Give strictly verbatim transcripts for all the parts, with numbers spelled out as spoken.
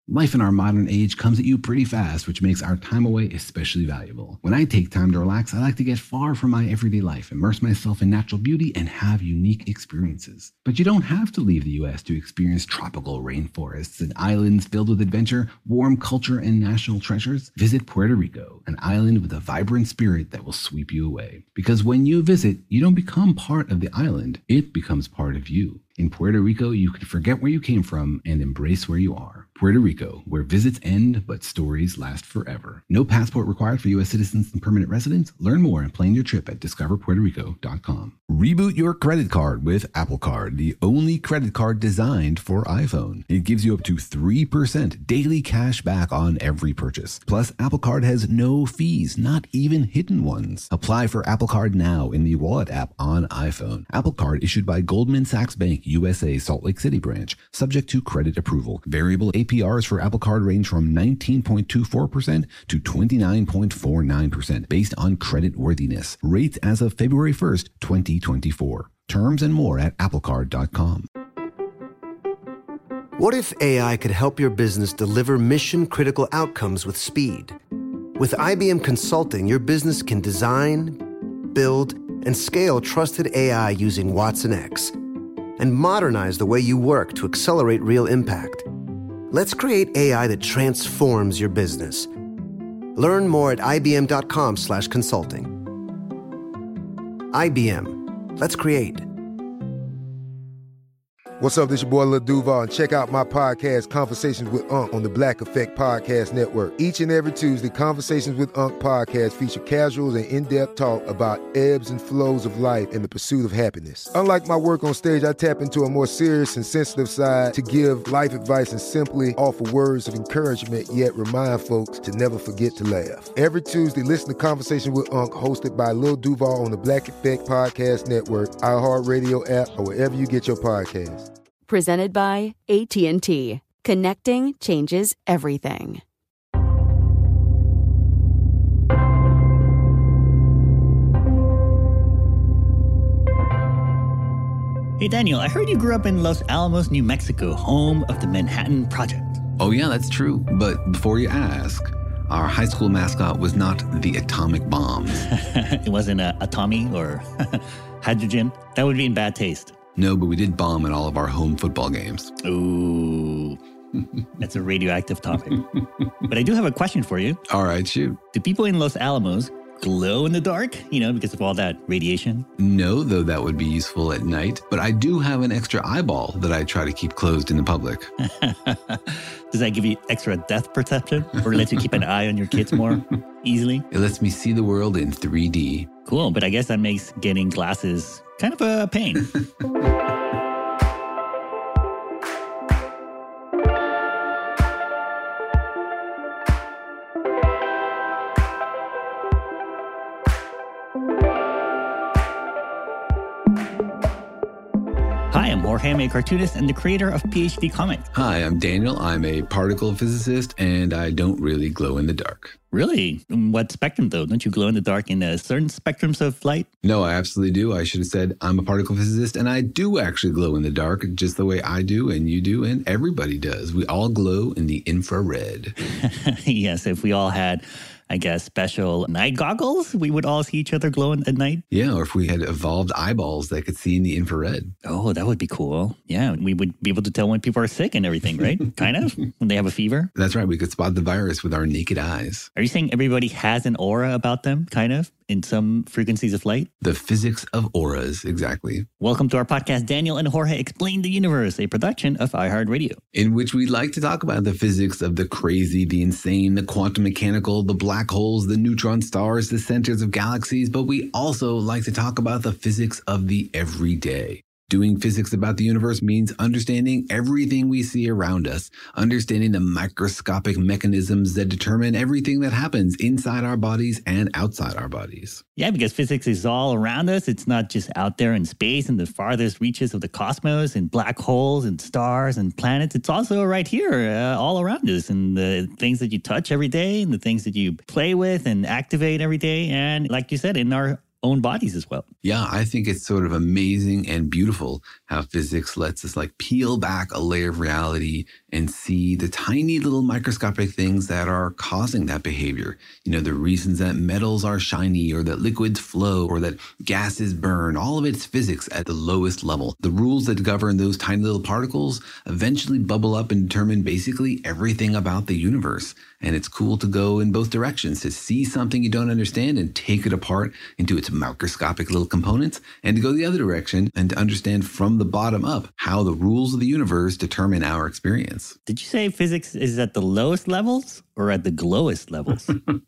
Life in our modern age comes at you pretty fast, which makes our time away especially valuable. When I take time to relax, I like to get far from my everyday life, immerse myself in natural beauty, and have unique experiences. But you don't have to leave the U S to experience tropical rainforests and islands filled with adventure, warm culture, and national treasures. Visit Puerto Rico, an island with a vibrant spirit that will sweep you away. Because when you visit, you don't become part of the island, it becomes part of you. In Puerto Rico, you can forget where you came from and embrace where you are. Puerto Rico, where visits end, but stories last forever. No passport required for U S citizens and permanent residents. Learn more and plan your trip at discover puerto rico dot com. Reboot your credit card with Apple Card, the only credit card designed for iPhone. It gives you up to three percent daily cash back on every purchase. Plus, Apple Card has no fees, not even hidden ones. Apply for Apple Card now in the Wallet app on iPhone. Apple Card issued by Goldman Sachs Bank, U S A, Salt Lake City branch, subject to credit approval. Variable A P Rs for Apple Card range from nineteen point two four percent to twenty-nine point four nine percent based on credit worthiness. Rates as of February first, twenty twenty-four. Terms and more at apple card dot com. What if A I could help your business deliver mission-critical outcomes with speed? With I B M Consulting, your business can design, build, and scale trusted A I using Watson X and modernize the way you work to accelerate real impact. Let's create A I that transforms your business. Learn more at ibm dot com slash consulting. I B M. Let's create. What's up, this your boy Lil Duval, and check out my podcast, Conversations with Unc, on the Black Effect Podcast Network. Each and every Tuesday, Conversations with Unc podcast feature casuals and in-depth talk about ebbs and flows of life and the pursuit of happiness. Unlike my work on stage, I tap into a more serious and sensitive side to give life advice and simply offer words of encouragement, yet remind folks to never forget to laugh. Every Tuesday, listen to Conversation with Unc, hosted by Lil Duval on the Black Effect Podcast Network, iHeartRadio app, or wherever you get your podcasts. Presented by A T and T. Connecting changes everything. Hey Daniel, I heard you grew up in Los Alamos, New Mexico, home of the Manhattan Project. Oh yeah, that's true. But before you ask, our high school mascot was not the atomic bomb. It wasn't a, a Tommy or hydrogen. That would be in bad taste. No, but we did bomb at all of our home football games. Ooh, that's a radioactive topic. But I do have a question for you. All right, shoot. Do people in Los Alamos glow in the dark, you know, because of all that radiation? No, though that would be useful at night. But I do have an extra eyeball that I try to keep closed in the public. Does that give you extra depth perception or lets you keep an eye on your kids more easily? It lets me see the world in three D. Cool, but I guess that makes getting glasses kind of a pain. Hi, I'm Jorge, I'm a cartoonist and the creator of PhD Comics. Hi, I'm Daniel. I'm a particle physicist, and I don't really glow in the dark. Really? In what spectrum, though? Don't you glow in the dark in uh, certain spectrums of light? No, I absolutely do. I should have said I'm a particle physicist, and I do actually glow in the dark, just the way I do, and you do, and everybody does. We all glow in the infrared. Yes, if we all had, I guess, special night goggles, we would all see each other glowing at night. Yeah, or if we had evolved eyeballs that could see in the infrared. Oh, that would be cool. Yeah, we would be able to tell when people are sick and everything, right? Kind of, when they have a fever. That's right. We could spot the virus with our naked eyes. Are you saying everybody has an aura about them, kind of, in some frequencies of light? The physics of auras, exactly. Welcome to our podcast, Daniel and Jorge Explain the Universe, a production of iHeartRadio. In which we like to talk about the physics of the crazy, the insane, the quantum mechanical, the black holes, the neutron stars, the centers of galaxies, but we also like to talk about the physics of the everyday. Doing physics about the universe means understanding everything we see around us, understanding the microscopic mechanisms that determine everything that happens inside our bodies and outside our bodies. Yeah, because physics is all around us. It's not just out there in space and the farthest reaches of the cosmos and black holes and stars and planets. It's also right here, uh, all around us, and the things that you touch every day and the things that you play with and activate every day. And like you said, in our own bodies as well. Yeah, I think it's sort of amazing and beautiful how physics lets us like peel back a layer of reality and see the tiny little microscopic things that are causing that behavior. You know, the reasons that metals are shiny or that liquids flow or that gases burn, all of it's physics at the lowest level. The rules that govern those tiny little particles eventually bubble up and determine basically everything about the universe. And it's cool to go in both directions, to see something you don't understand and take it apart into its microscopic little components, and to go the other direction and to understand from the bottom up how the rules of the universe determine our experience. Did you say physics is at the lowest levels or at the glowest levels?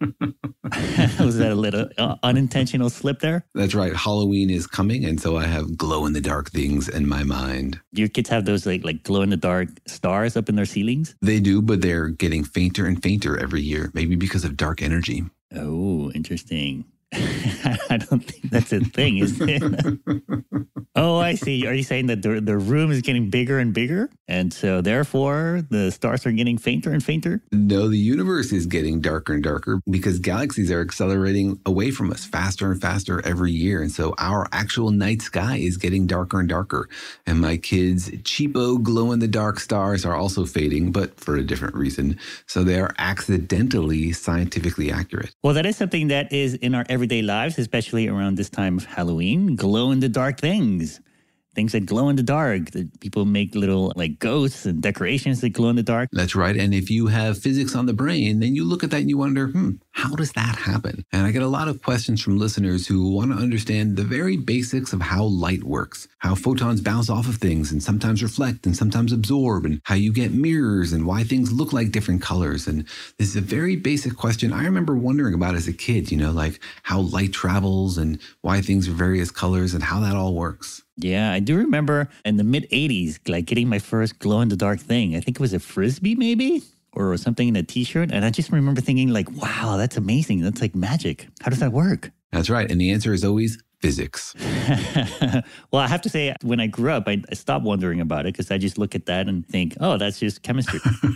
Was that a little uh, unintentional slip there? That's right. Halloween is coming, and so I have glow-in-the-dark things in my mind. Do your kids have those like, like glow-in-the-dark stars up in their ceilings? They do, but they're getting fainter and fainter every year, maybe because of dark energy. Oh, interesting. I don't think that's a thing, is it? Oh, I see. Are you saying that the, the room is getting bigger and bigger? And so therefore the stars are getting fainter and fainter? No, the universe is getting darker and darker because galaxies are accelerating away from us faster and faster every year. And so our actual night sky is getting darker and darker. And my kids' cheapo glow-in-the-dark stars are also fading, but for a different reason. So they are accidentally scientifically accurate. Well, that is something that is in our everyday lives, especially around this time of Halloween. Glow-in-the-dark things. Things that glow in the dark. That people make little like ghosts and decorations that glow in the dark. That's right. And if you have physics on the brain, then you look at that and you wonder, hmm, how does that happen? And I get a lot of questions from listeners who want to understand the very basics of how light works, how photons bounce off of things and sometimes reflect and sometimes absorb, and how you get mirrors and why things look like different colors. And this is a very basic question I remember wondering about as a kid, you know, like how light travels and why things are various colors and how that all works. Yeah, I do remember in the mid eighties, like getting my first glow-in-the-dark thing. I think it was a Frisbee maybe, or something in a t-shirt. And I just remember thinking like, wow, that's amazing. That's like magic. How does that work? That's right. And the answer is always physics. Well, I have to say, when I grew up, I, I stopped wondering about it because I just look at that and think, oh, that's just chemistry.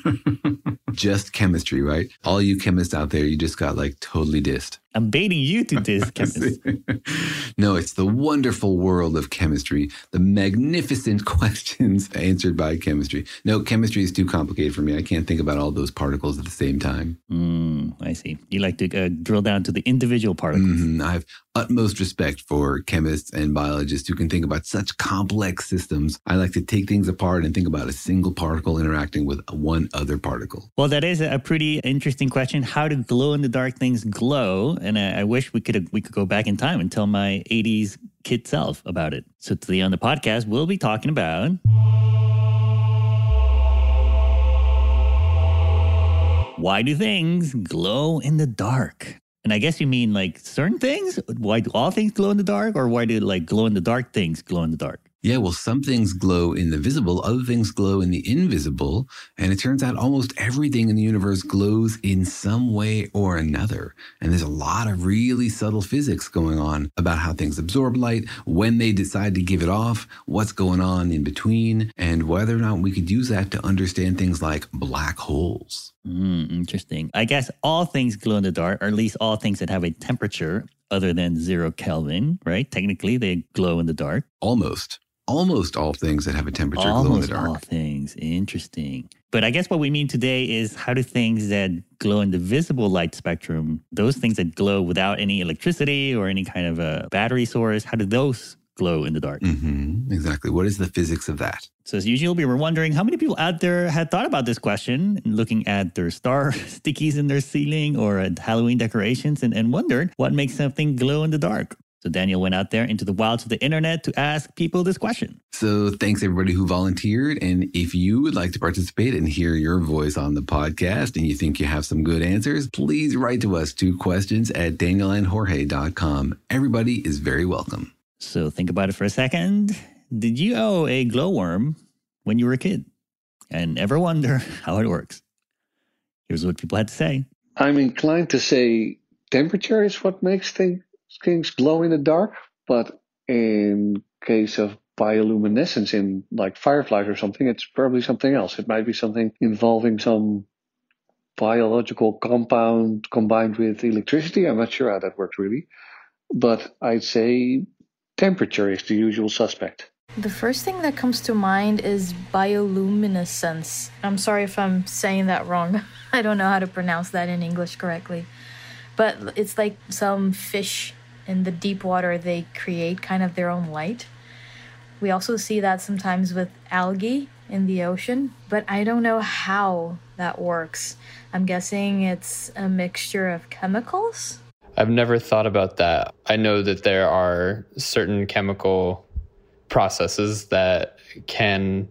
Just chemistry, right? All you chemists out there, you just got like totally dissed. I'm baiting you to this, chemist. No, it's the wonderful world of chemistry, the magnificent questions answered by chemistry. No, chemistry is too complicated for me. I can't think about all those particles at the same time. Mm, I see. You like to uh, drill down to the individual particles. Mm-hmm. I have utmost respect for chemists and biologists who can think about such complex systems. I like to take things apart and think about a single particle interacting with one other particle. Well, that is a pretty interesting question. How do glow-in-the-dark things glow? And I, I wish we could we could go back in time and tell my eighties kid self about it. So today on the podcast, we'll be talking about why do things glow in the dark? And I guess you mean like certain things? Why do all things glow in the dark? Or why do like glow in the dark things glow in the dark? Yeah, well, some things glow in the visible, other things glow in the invisible. And it turns out almost everything in the universe glows in some way or another. And there's a lot of really subtle physics going on about how things absorb light, when they decide to give it off, what's going on in between, and whether or not we could use that to understand things like black holes. Mm, interesting. I guess all things glow in the dark, or at least all things that have a temperature other than zero Kelvin, right? Technically, they glow in the dark. Almost. Almost all things that have a temperature Almost glow in the dark. all things. Interesting. But I guess what we mean today is how do things that glow in the visible light spectrum, those things that glow without any electricity or any kind of a battery source, how do those glow in the dark? Mm-hmm. Exactly. What is the physics of that? So as usual, we were wondering how many people out there had thought about this question, looking at their star stickies in their ceiling or at Halloween decorations and, and wondered what makes something glow in the dark. So Daniel went out there into the wilds of the internet to ask people this question. So thanks everybody who volunteered. And if you would like to participate and hear your voice on the podcast and you think you have some good answers, please write to us to questions at daniel and jorge dot com. Everybody is very welcome. So think about it for a second. Did you own a glowworm when you were a kid? And ever wonder how it works? Here's what people had to say. I'm inclined to say temperature is what makes things things glow in the dark, but in case of bioluminescence in like fireflies or something, it's probably something else. It might be something involving some biological compound combined with electricity. I'm not sure how that works really. but I'd say temperature is the usual suspect. The first thing that comes to mind is bioluminescence. I'm sorry if I'm saying that wrong. I don't know how to pronounce that in English correctly. But it's like some fish in the deep water, they create kind of their own light. We also see that sometimes with algae in the ocean, but I don't know how that works. I'm guessing it's a mixture of chemicals? I've never thought about that. I know that there are certain chemical processes that can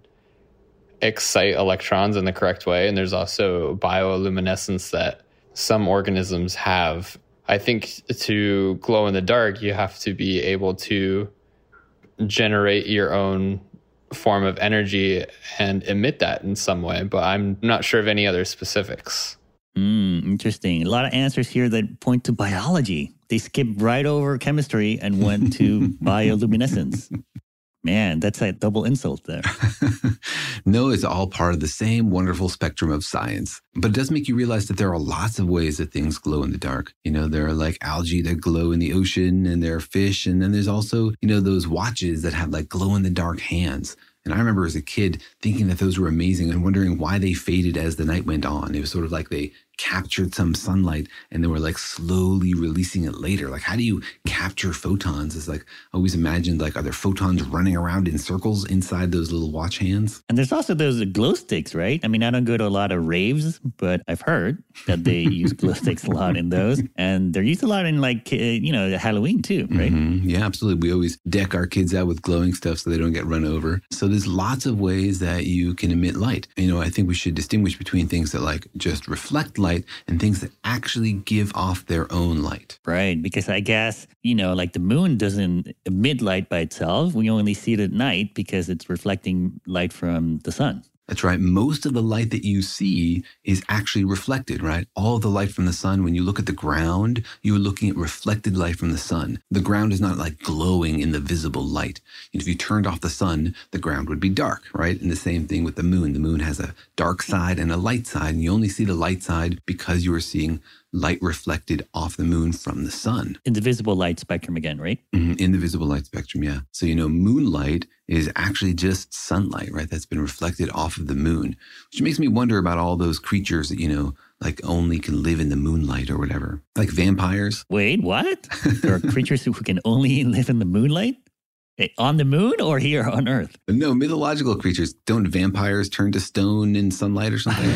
excite electrons in the correct way, and there's also bioluminescence that some organisms have. I think to glow in the dark, you have to be able to generate your own form of energy and emit that in some way, but I'm not sure of any other specifics. Mm, interesting. A lot of answers here that point to biology. They skipped right over chemistry and went to bioluminescence. Man, that's a double insult there. No, it's all part of the same wonderful spectrum of science. But it does make you realize that there are lots of ways that things glow in the dark. You know, there are like algae that glow in the ocean, and there are fish. And then there's also, you know, those watches that have like glow in the dark hands. And I remember as a kid thinking that those were amazing and wondering why they faded as the night went on. It was sort of like they captured some sunlight and they were like slowly releasing it later. Like, how do you capture photons? It's like, I always imagined, like, are there photons running around in circles inside those little watch hands? And there's also those glow sticks, right? I mean, I don't go to a lot of raves, but I've heard that they use glow sticks a lot in those. And they're used a lot in, like, uh, you know, Halloween too, right? Mm-hmm. Yeah, absolutely. We always deck our kids out with glowing stuff so they don't get run over. So there's lots of ways that you can emit light. You know, I think we should distinguish between things that like just reflect light and things that actually give off their own light. Right, because I guess, you know, like the moon doesn't emit light by itself. We only see it at night because it's reflecting light from the sun. That's right. Most of the light that you see is actually reflected, right? All the light from the sun, when you look at the ground, you're looking at reflected light from the sun. The ground is not like glowing in the visible light. If you turned off the sun, the ground would be dark, right? And the same thing with the moon. The moon has a dark side and a light side, and you only see the light side because you are seeing light reflected off the moon from the sun. In the visible light spectrum again, right? Mm-hmm. In the visible light spectrum, yeah. So, you know, moonlight is actually just sunlight, right? That's been reflected off of the moon, which makes me wonder about all those creatures that, you know, like only can live in the moonlight or whatever. Like vampires. Wait, what? There are creatures who can only live in the moonlight? On the moon or here on Earth? No, mythological creatures. Don't vampires turn to stone in sunlight or something?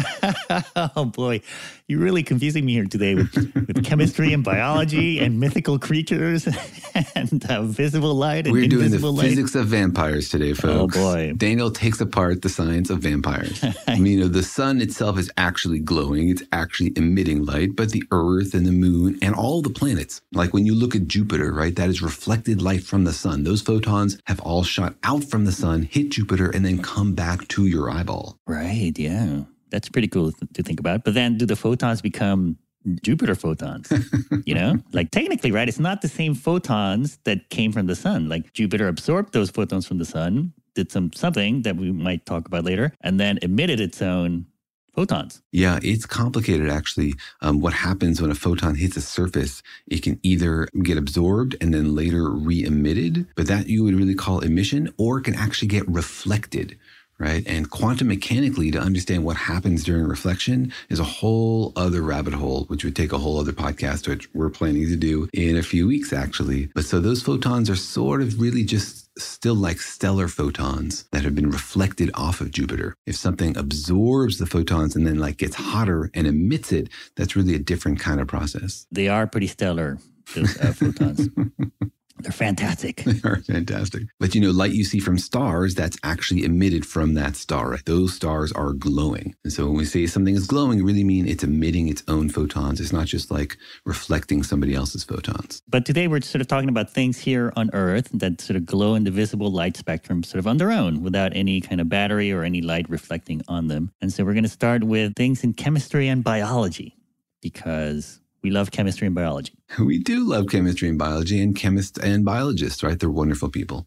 Oh, boy. You're really confusing me here today with, with chemistry and biology and mythical creatures and uh, visible light and We're doing invisible the light. physics of vampires today, folks. Oh, boy. Daniel takes apart the science of vampires. I mean, you know, the sun itself is actually glowing. It's actually emitting light, but the Earth and the moon and all the planets, like when you look at Jupiter, right, that is reflected light from the sun. Those photons have all shot out from the sun, hit Jupiter, and then come back to your eyeball. Right, yeah. That's pretty cool to think about. But then do the photons become Jupiter photons? You know, like technically, right? It's not the same photons that came from the sun. Like Jupiter absorbed those photons from the sun, did some something that we might talk about later, and then emitted its own photons. Yeah, it's complicated, actually. Um, what happens when a photon hits a surface, it can either get absorbed and then later re-emitted, but that you would really call emission, or it can actually get reflected. Right. And quantum mechanically, to understand what happens during reflection is a whole other rabbit hole, which would take a whole other podcast, which we're planning to do in a few weeks, actually. But so those photons are sort of really just still like stellar photons that have been reflected off of Jupiter. If something absorbs the photons and then like gets hotter and emits it, that's really a different kind of process. They are pretty stellar, those uh, photons. They're fantastic. They are fantastic. But, you know, light you see from stars, that's actually emitted from that star, right? Those stars are glowing. And so when we say something is glowing, we really mean it's emitting its own photons. It's not just like reflecting somebody else's photons. But today we're sort of talking about things here on Earth that sort of glow in the visible light spectrum sort of on their own without any kind of battery or any light reflecting on them. And so we're going to start with things in chemistry and biology because we love chemistry and biology. We do love chemistry and biology, and chemists and biologists, right? They're wonderful people.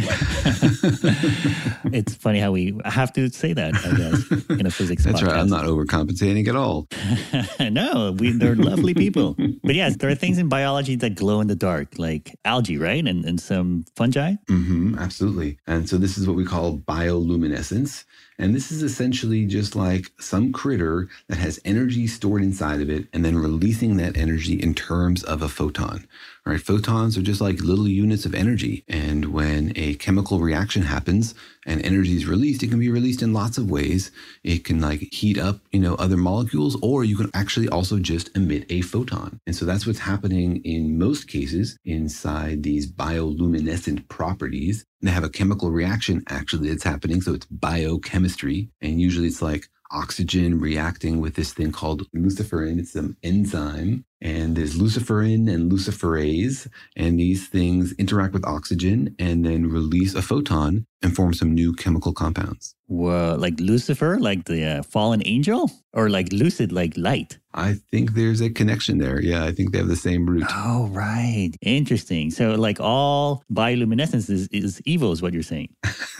It's funny how we have to say that, I guess, in a physics That's podcast. right. I'm not overcompensating at all. No, we, they're lovely people. But yes, there are things in biology that glow in the dark, like algae, right? And, and some fungi. Mm-hmm, absolutely. And so this is what we call bioluminescence. And this is essentially just like some critter that has energy stored inside of it and then releasing that energy in terms of a photon. All right, photons are just like little units of energy. And when a chemical reaction happens and energy is released, it can be released in lots of ways. It can like heat up, you know, other molecules, or you can actually also just emit a photon. And so that's what's happening in most cases inside these bioluminescent properties. They have a chemical reaction actually that's happening. So it's biochemistry. And usually it's like oxygen reacting with this thing called luciferin. It's an enzyme. And there's luciferin and luciferase. And these things interact with oxygen and then release a photon and form some new chemical compounds. Whoa, like Lucifer, like the uh, fallen angel? Or like lucid, like light? I think there's a connection there. Yeah, I think they have the same root. Oh, right. Interesting. So like all bioluminescence is, is evil is what you're saying.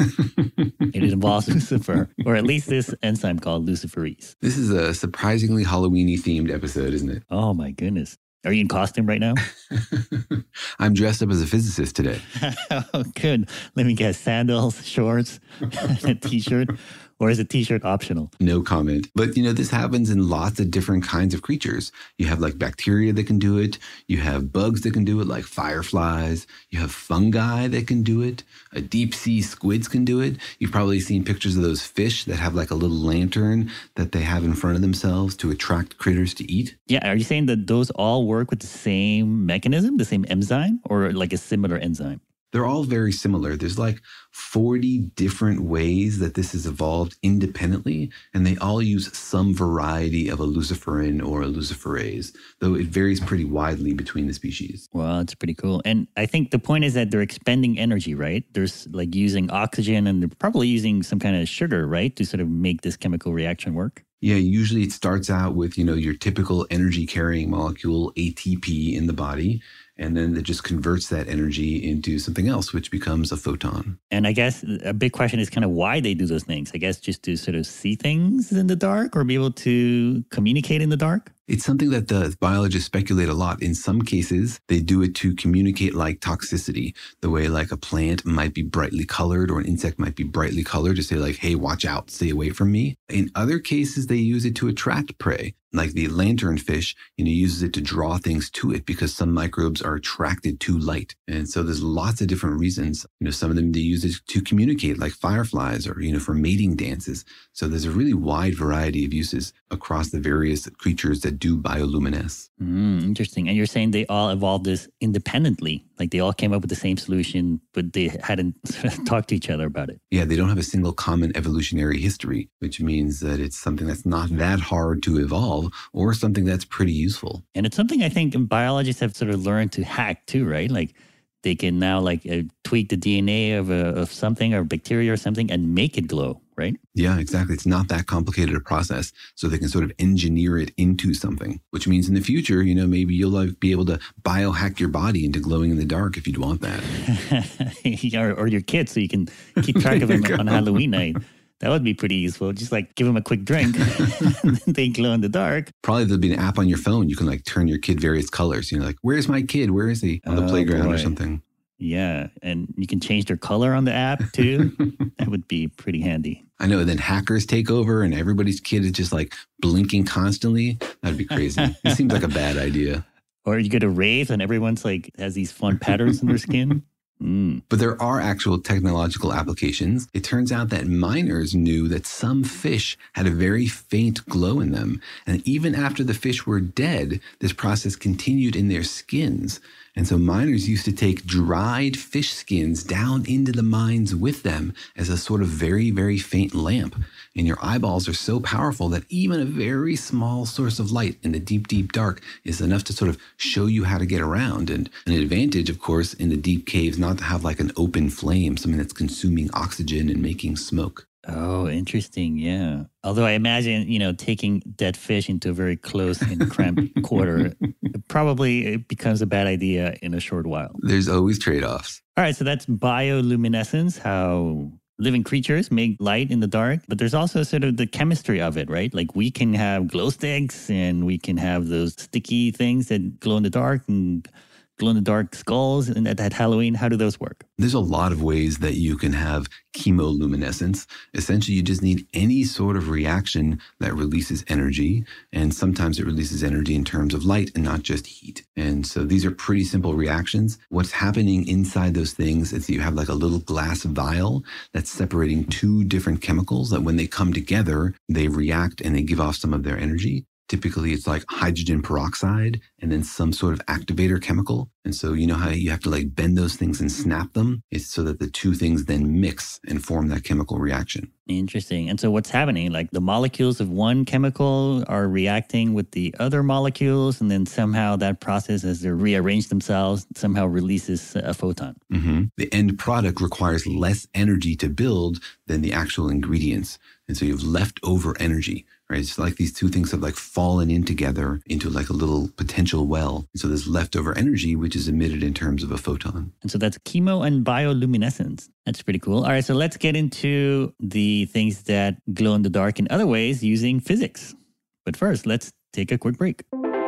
It involves Lucifer, or at least this enzyme called luciferase. This is a surprisingly Halloween-y themed episode, isn't it? Oh my goodness. Are you in costume right now? I'm dressed up as a physicist today. Oh, good. Let me guess. Sandals, shorts, a t-shirt. Or is a t-shirt optional? No comment. But, you know, this happens in lots of different kinds of creatures. You have like bacteria that can do it. You have bugs that can do it, like fireflies. You have fungi that can do it. A deep sea squids can do it. You've probably seen pictures of those fish that have like a little lantern that they have in front of themselves to attract critters to eat. Yeah. Are you saying that those all work with the same mechanism, the same enzyme, or like a similar enzyme? They're all very similar. There's like forty different ways that this has evolved independently, and they all use some variety of a luciferin or a luciferase, though it varies pretty widely between the species. Well, it's pretty cool. And I think the point is that they're expending energy, right? There's like using oxygen, and they're probably using some kind of sugar, right, to sort of make this chemical reaction work. Yeah, usually it starts out with, you know, your typical energy carrying molecule, A T P, in the body. And then it just converts that energy into something else, which becomes a photon. And I guess a big question is kind of why they do those things. I guess just to sort of see things in the dark or be able to communicate in the dark. It's something that the biologists speculate a lot. In some cases, they do it to communicate like toxicity, the way like a plant might be brightly colored or an insect might be brightly colored to say like, hey, watch out, stay away from me. In other cases, they use it to attract prey. Like the lanternfish, you know, uses it to draw things to it because some microbes are attracted to light. And so there's lots of different reasons. You know, some of them they use it to communicate like fireflies or, you know, for mating dances. So there's a really wide variety of uses across the various creatures that do bioluminesce. Mm, interesting. And you're saying they all evolved this independently, like they all came up with the same solution, but they hadn't talked to each other about it. Yeah, they don't have a single common evolutionary history, which means that it's something that's not that hard to evolve or something that's pretty useful. And it's something I think biologists have sort of learned to hack too, right? Like they can now like uh, tweak the D N A of, a, of something or bacteria or something and make it glow, right? Yeah, exactly. It's not that complicated a process. So they can sort of engineer it into something, which means in the future, you know, maybe you'll like be able to biohack your body into glowing in the dark if you'd want that. or, or your kids so you can keep track of them on Halloween night. That would be pretty useful. Just like give them a quick drink and then they glow in the dark. Probably there'll be an app on your phone. You can like turn your kid various colors. You know, like, where's my kid? Where is he? On the oh, playground boy. or something. Yeah. And you can change their color on the app too. That would be pretty handy. I know. Then hackers take over and everybody's kid is just like blinking constantly. That'd be crazy. It seems like a bad idea. Or you get a rave and everyone's like has these fun patterns in their skin. Mm. But there are actual technological applications. It turns out that miners knew that some fish had a very faint glow in them. And even after the fish were dead, this process continued in their skins. And so miners used to take dried fish skins down into the mines with them as a sort of very, very faint lamp. And your eyeballs are so powerful that even a very small source of light in the deep, deep dark is enough to sort of show you how to get around. And an advantage, of course, in the deep caves, not to have like an open flame, something that's consuming oxygen and making smoke. Oh, interesting. Yeah. Although I imagine, you know, taking dead fish into a very close and cramped quarter, probably it becomes a bad idea in a short while. There's always trade-offs. All right. So that's bioluminescence, how living creatures make light in the dark. But there's also sort of the chemistry of it, right? Like we can have glow sticks and we can have those sticky things that glow in the dark and glow-in-the-dark skulls and at, at Halloween. How do those work? There's a lot of ways that you can have chemoluminescence. Essentially, you just need any sort of reaction that releases energy. And sometimes it releases energy in terms of light and not just heat. And so these are pretty simple reactions. What's happening inside those things is that you have like a little glass vial that's separating two different chemicals that when they come together, they react and they give off some of their energy. Typically, it's like hydrogen peroxide and then some sort of activator chemical. And so you know how you have to like bend those things and snap them? It's so that the two things then mix and form that chemical reaction. Interesting. And so what's happening? Like the molecules of one chemical are reacting with the other molecules, and then somehow that process, as they rearrange themselves, somehow releases a photon. Mm-hmm. The end product requires less energy to build than the actual ingredients. And so you have leftover energy, right? It's like these two things have like fallen in together into like a little potential well. And so there's leftover energy, which is emitted in terms of a photon. And so that's chemo and bioluminescence. That's pretty cool. All right, so let's get into the things that glow in the dark in other ways using physics. But first, let's take a quick break.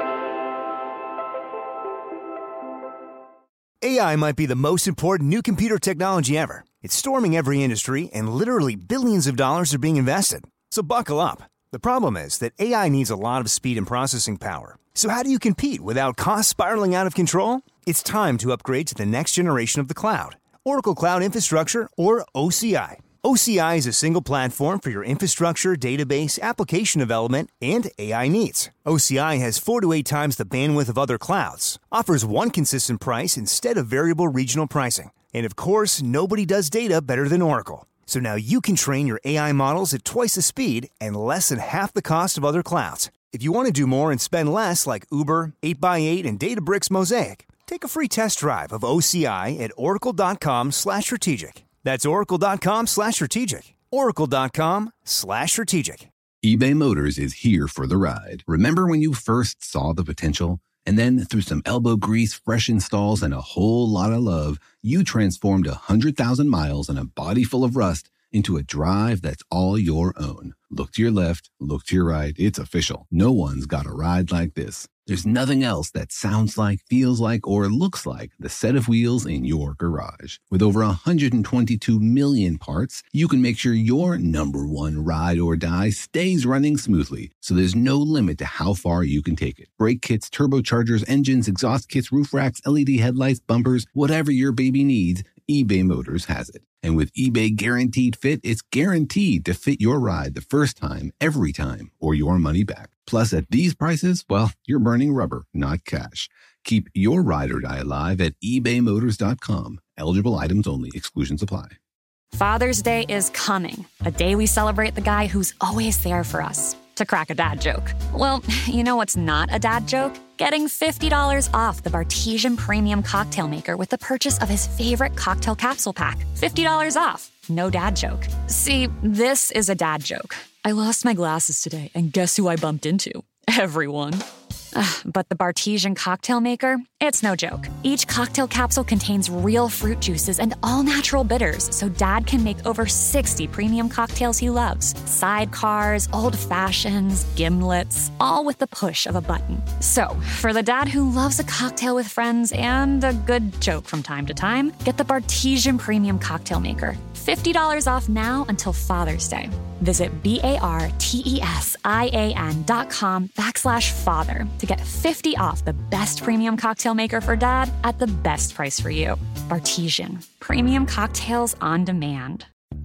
A I might be the most important new computer technology ever. It's storming every industry, and literally billions of dollars are being invested. So buckle up. The problem is that A I needs a lot of speed and processing power. So how do you compete without costs spiraling out of control? It's time to upgrade to the next generation of the cloud. Oracle Cloud Infrastructure, or O C I. O C I is a single platform for your infrastructure, database, application development, and A I needs. O C I has four to eight times the bandwidth of other clouds, offers one consistent price instead of variable regional pricing. And of course, nobody does data better than Oracle. So now you can train your A I models at twice the speed and less than half the cost of other clouds. If you want to do more and spend less like Uber, eight by eight, and Databricks Mosaic, take a free test drive of O C I at oracle.com slash strategic. That's oracle.com slash strategic. oracle.com slash strategic. eBay Motors is here for the ride. Remember when you first saw the potential? And then through some elbow grease, fresh installs, and a whole lot of love, you transformed one hundred thousand miles and a body full of rust into a drive that's all your own. Look to your left, look to your right. It's official. No one's got a ride like this. There's nothing else that sounds like, feels like, or looks like the set of wheels in your garage. With over one hundred twenty-two million parts, you can make sure your number one ride or die stays running smoothly, so there's no limit to how far you can take it. Brake kits, turbochargers, engines, exhaust kits, roof racks, L E D headlights, bumpers, whatever your baby needs, eBay Motors has it. And with eBay Guaranteed Fit, it's guaranteed to fit your ride the first time, every time, or your money back. Plus, at these prices, well, you're burning rubber, not cash. Keep your ride or die alive at ebay motors dot com. Eligible items only. Exclusions apply. Father's Day is coming, a day we celebrate the guy who's always there for us. To crack a dad joke. Well, you know what's not a dad joke? Getting fifty dollars off the Bartesian Premium Cocktail Maker with the purchase of his favorite cocktail capsule pack. fifty dollars off. No dad joke. See, this is a dad joke. I lost my glasses today, and guess who I bumped into? Everyone. Ugh, but the Bartesian Cocktail Maker, it's no joke. Each cocktail capsule contains real fruit juices and all-natural bitters, so Dad can make over sixty premium cocktails he loves. Sidecars, old fashions, gimlets, all with the push of a button. So, for the dad who loves a cocktail with friends and a good joke from time to time, get the Bartesian Premium Cocktail Maker. fifty dollars off now until Father's Day. Visit B-A-R-T-E-S-I-A-N dot com backslash father to get fifty off the best premium cocktail maker for dad at the best price for you. Bartesian. Premium cocktails on demand.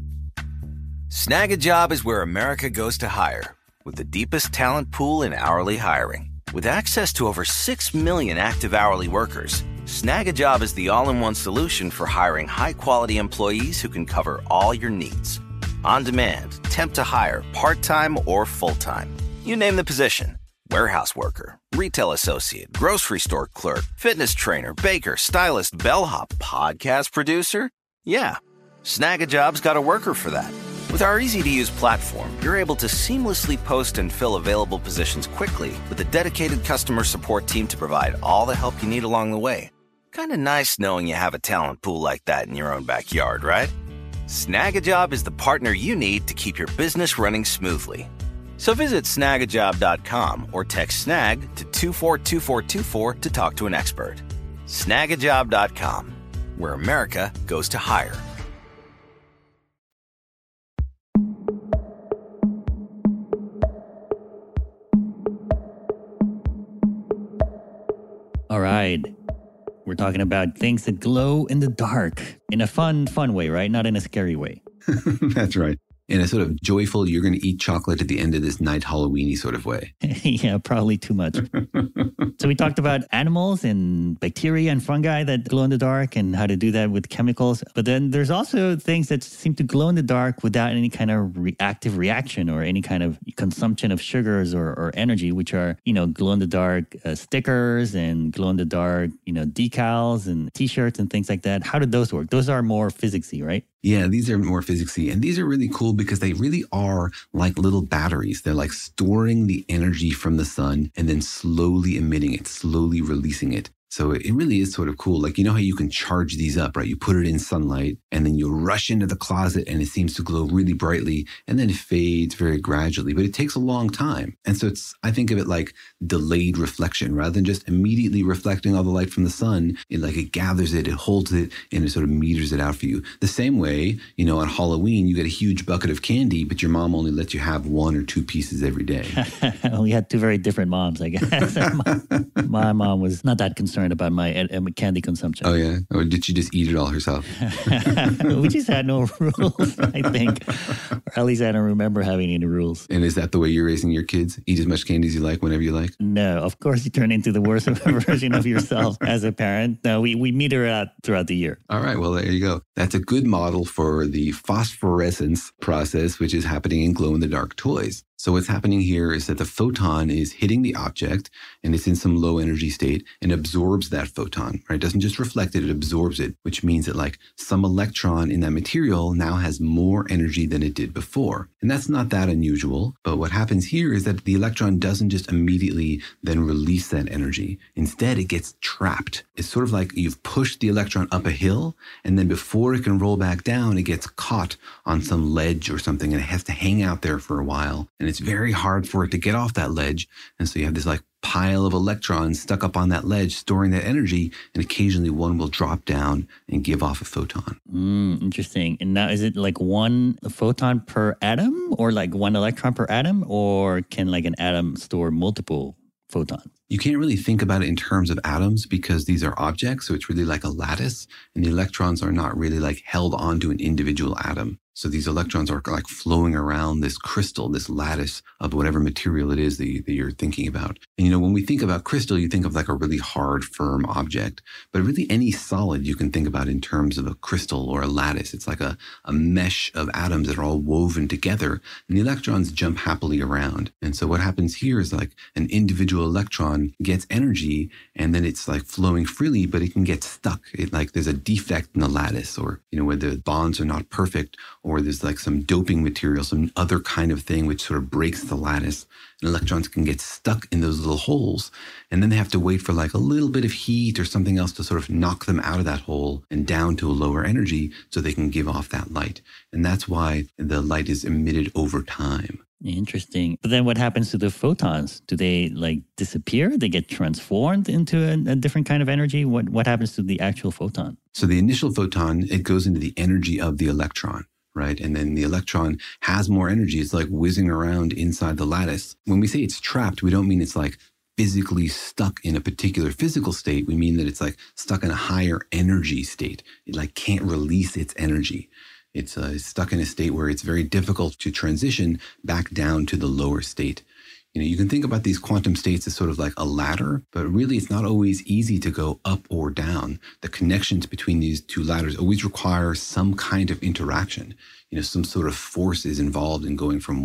Snag a Job is where America goes to hire, with the deepest talent pool in hourly hiring. With access to over six million active hourly workers, Snag a Job is the all-in-one solution for hiring high-quality employees who can cover all your needs. On demand, temp to hire, part-time or full-time. You name the position. Warehouse worker, retail associate, grocery store clerk, fitness trainer, baker, stylist, bellhop, podcast producer. Yeah, Snag a Job's got a worker for that. With our easy-to-use platform, you're able to seamlessly post and fill available positions quickly with a dedicated customer support team to provide all the help you need along the way. Kind of nice knowing you have a talent pool like that in your own backyard, right? Snag a Job is the partner you need to keep your business running smoothly. So visit snag a job dot com or text snag to two four two four two four to talk to an expert. snag a job dot com, where America goes to hire. All right. We're talking about things that glow in the dark in a fun, fun way, right? Not in a scary way. That's right. In a sort of joyful, you're going to eat chocolate at the end of this night Halloween-y sort of way. Yeah, probably too much. So we talked about animals and bacteria and fungi that glow in the dark and how to do that with chemicals. But then there's also things that seem to glow in the dark without any kind of reactive reaction or any kind of consumption of sugars or, or energy, which are, you know, glow in the dark uh, stickers and glow in the dark, you know, decals and t-shirts and things like that. How did those work? Those are more physicsy, right? Yeah, these are more physicsy. And these are really cool because they really are like little batteries. They're like storing the energy from the sun and then slowly emitting it, slowly releasing it. So it really is sort of cool. Like, you know how you can charge these up, right? You put it in sunlight and then you rush into the closet and it seems to glow really brightly and then it fades very gradually, but it takes a long time. And so it's, I think of it like delayed reflection rather than just immediately reflecting all the light from the sun. It like it gathers it, it holds it, and it sort of meters it out for you. The same way, you know, on Halloween, you get a huge bucket of candy, but your mom only lets you have one or two pieces every day. We had two very different moms, I guess. my, my mom was not that concerned about my uh, candy consumption. Oh, yeah? Or did she just eat it all herself? We just had no rules, I think. Or at least I don't remember having any rules. And is that the way you're raising your kids? Eat as much candy as you like, whenever you like? No, of course you turn into the worst version of yourself as a parent. No, we, we meter out throughout the year. All right, well, there you go. That's a good model for the phosphorescence process, which is happening in glow-in-the-dark toys. So what's happening here is that the photon is hitting the object and it's in some low energy state and absorbs that photon, right? It doesn't just reflect it, it absorbs it, which means that like some electron in that material now has more energy than it did before. And that's not that unusual. But what happens here is that the electron doesn't just immediately then release that energy. Instead, it gets trapped. It's sort of like you've pushed the electron up a hill and then before it can roll back down, it gets caught on some ledge or something and it has to hang out there for a while. And it's very hard for it to get off that ledge. And so you have this like pile of electrons stuck up on that ledge, storing that energy. And occasionally one will drop down and give off a photon. Mm, interesting. And now is it like one photon per atom or like one electron per atom? Or can like an atom store multiple photons? You can't really think about it in terms of atoms because these are objects. So it's really like a lattice and the electrons are not really like held onto an individual atom. So these electrons are like flowing around this crystal, this lattice of whatever material it is that, you, that you're thinking about. And, you know, when we think about crystal, you think of like a really hard, firm object. But really any solid you can think about in terms of a crystal or a lattice. It's like a, a mesh of atoms that are all woven together. And the electrons jump happily around. And so what happens here is like an individual electron gets energy and then it's like flowing freely, but it can get stuck. It like there's a defect in the lattice or, you know, where the bonds are not perfect, or there's like some doping material, some other kind of thing which sort of breaks the lattice. And electrons can get stuck in those little holes. And then they have to wait for like a little bit of heat or something else to sort of knock them out of that hole and down to a lower energy so they can give off that light. And that's why the light is emitted over time. Interesting. But then what happens to the photons? Do they like disappear? They get transformed into a, a different kind of energy? What what happens to the actual photon? So the initial photon, it goes into the energy of the electron, right? And then the electron has more energy. It's like whizzing around inside the lattice. When we say it's trapped, we don't mean it's like physically stuck in a particular physical state. We mean that it's like stuck in a higher energy state. It like can't release its energy. It's uh, stuck in a state where it's very difficult to transition back down to the lower state. You know, you can think about these quantum states as sort of like a ladder, but really it's not always easy to go up or down. The connections between these two ladders always require some kind of interaction. You know, some sort of force is involved in going from one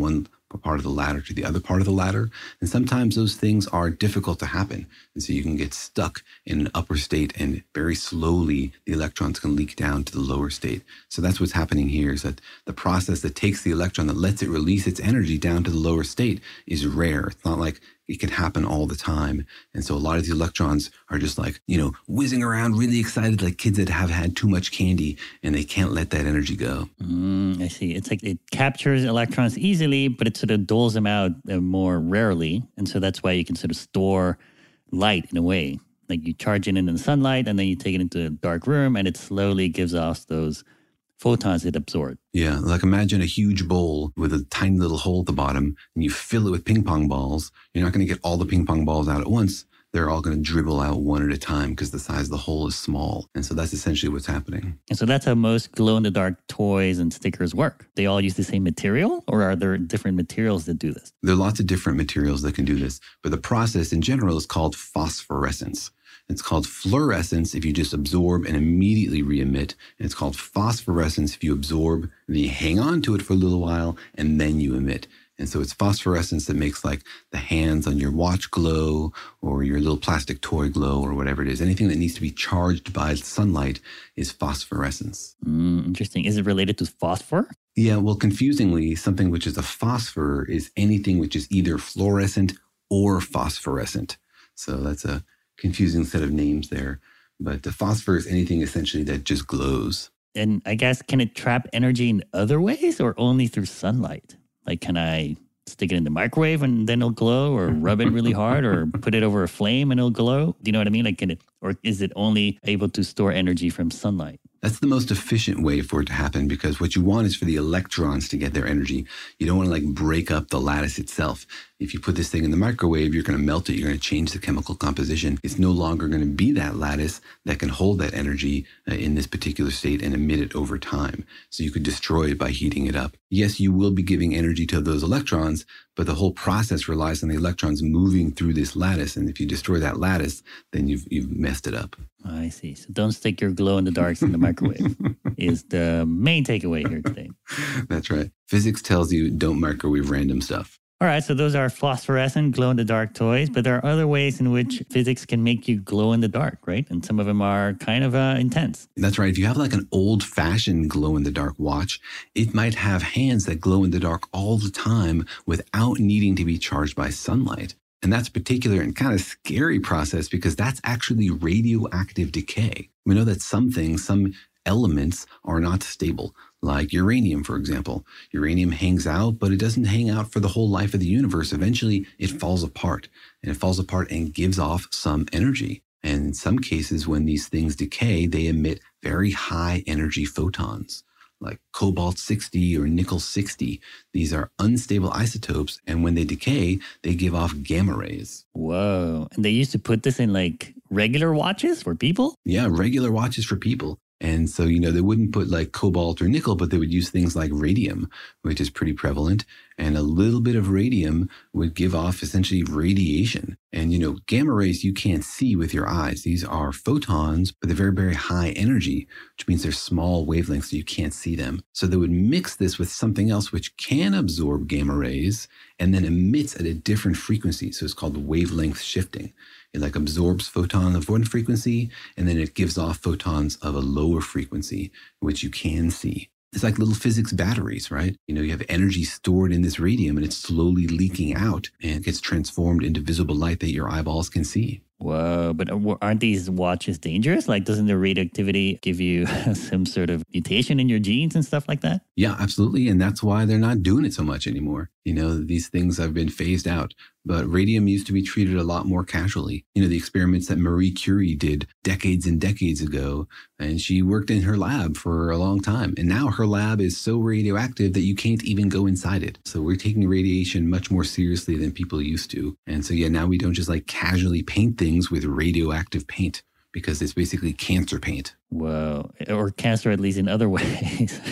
part of the ladder to the other part of the ladder. And sometimes those things are difficult to happen. And so you can get stuck in an upper state and very slowly the electrons can leak down to the lower state. So that's what's happening here, is that the process that takes the electron, that lets it release its energy down to the lower state, is rare. It's not like it can happen all the time. And so a lot of the electrons are just like, you know, whizzing around really excited, like kids that have had too much candy and they can't let that energy go. Mm, I see. It's like it captures electrons easily, but it sort of doles them out uh, more rarely. And so that's why you can sort of store light in a way. Like you charge it in the sunlight and then you take it into a dark room and it slowly gives off those photons it absorbed. Yeah, like imagine a huge bowl with a tiny little hole at the bottom and you fill it with ping pong balls. You're not going to get all the ping pong balls out at once. They're all going to dribble out one at a time because the size of the hole is small. And so that's essentially what's happening. And so that's how most glow-in-the-dark toys and stickers work. They all use the same material, or are there different materials that do this? There are lots of different materials that can do this, but the process in general is called phosphorescence. It's called fluorescence if you just absorb and immediately re-emit. And it's called phosphorescence if you absorb and then you hang on to it for a little while and then you emit. And so it's phosphorescence that makes like the hands on your watch glow or your little plastic toy glow or whatever it is. Anything that needs to be charged by sunlight is phosphorescence. Mm, interesting. Is it related to phosphor? Yeah, well, confusingly, something which is a phosphor is anything which is either fluorescent or phosphorescent. So that's a confusing set of names there. But the phosphor is anything essentially that just glows. And I guess, can it trap energy in other ways or only through sunlight? Like, can I stick it in the microwave and then it'll glow, or rub it really hard, or put it over a flame and it'll glow? Do you know what I mean? Like, can it, or is it only able to store energy from sunlight? That's the most efficient way for it to happen, because what you want is for the electrons to get their energy. You don't want to like break up the lattice itself. If you put this thing in the microwave, you're going to melt it. You're going to change the chemical composition. It's no longer going to be that lattice that can hold that energy uh, in this particular state and emit it over time. So you could destroy it by heating it up. Yes, you will be giving energy to those electrons, but the whole process relies on the electrons moving through this lattice. And if you destroy that lattice, then you've you've messed it up. I see. So don't stick your glow-in-the-darks in the microwave is the main takeaway here today. That's right. Physics tells you don't microwave random stuff. All right, so those are phosphorescent glow-in-the-dark toys, but there are other ways in which physics can make you glow in the dark, right? And some of them are kind of uh, intense. That's right. If you have like an old-fashioned glow-in-the-dark watch, it might have hands that glow in the dark all the time without needing to be charged by sunlight. And that's a particular and kind of scary process because that's actually radioactive decay. We know that some things, some elements are not stable, like uranium, for example. Uranium hangs out, but it doesn't hang out for the whole life of the universe. Eventually, it falls apart, and it falls apart and gives off some energy. And in some cases, when these things decay, they emit very high energy photons, like cobalt sixty or nickel sixty. These are unstable isotopes, and when they decay, they give off gamma rays. Whoa. And they used to put this in like regular watches for people? Yeah, regular watches for people. And so, you know, they wouldn't put like cobalt or nickel, but they would use things like radium, which is pretty prevalent. And a little bit of radium would give off essentially radiation. And, you know, gamma rays you can't see with your eyes. These are photons, but they're very, very high energy, which means they're small wavelengths, so you can't see them. So they would mix this with something else which can absorb gamma rays and then emits at a different frequency. So it's called wavelength shifting. It like absorbs photons of one frequency, and then it gives off photons of a lower frequency, which you can see. It's like little physics batteries, right? You know, you have energy stored in this radium, and it's slowly leaking out, and it gets transformed into visible light that your eyeballs can see. Whoa, but aren't these watches dangerous? Like, doesn't the radioactivity give you some sort of mutation in your genes and stuff like that? Yeah, absolutely. And that's why they're not doing it so much anymore. You know, these things have been phased out. But radium used to be treated a lot more casually. You know, the experiments that Marie Curie did decades and decades ago, and she worked in her lab for a long time. And now her lab is so radioactive that you can't even go inside it. So we're taking radiation much more seriously than people used to. And so, yeah, now we don't just like casually paint things with radioactive paint, because it's basically cancer paint. Whoa. Or cancer, at least in other ways.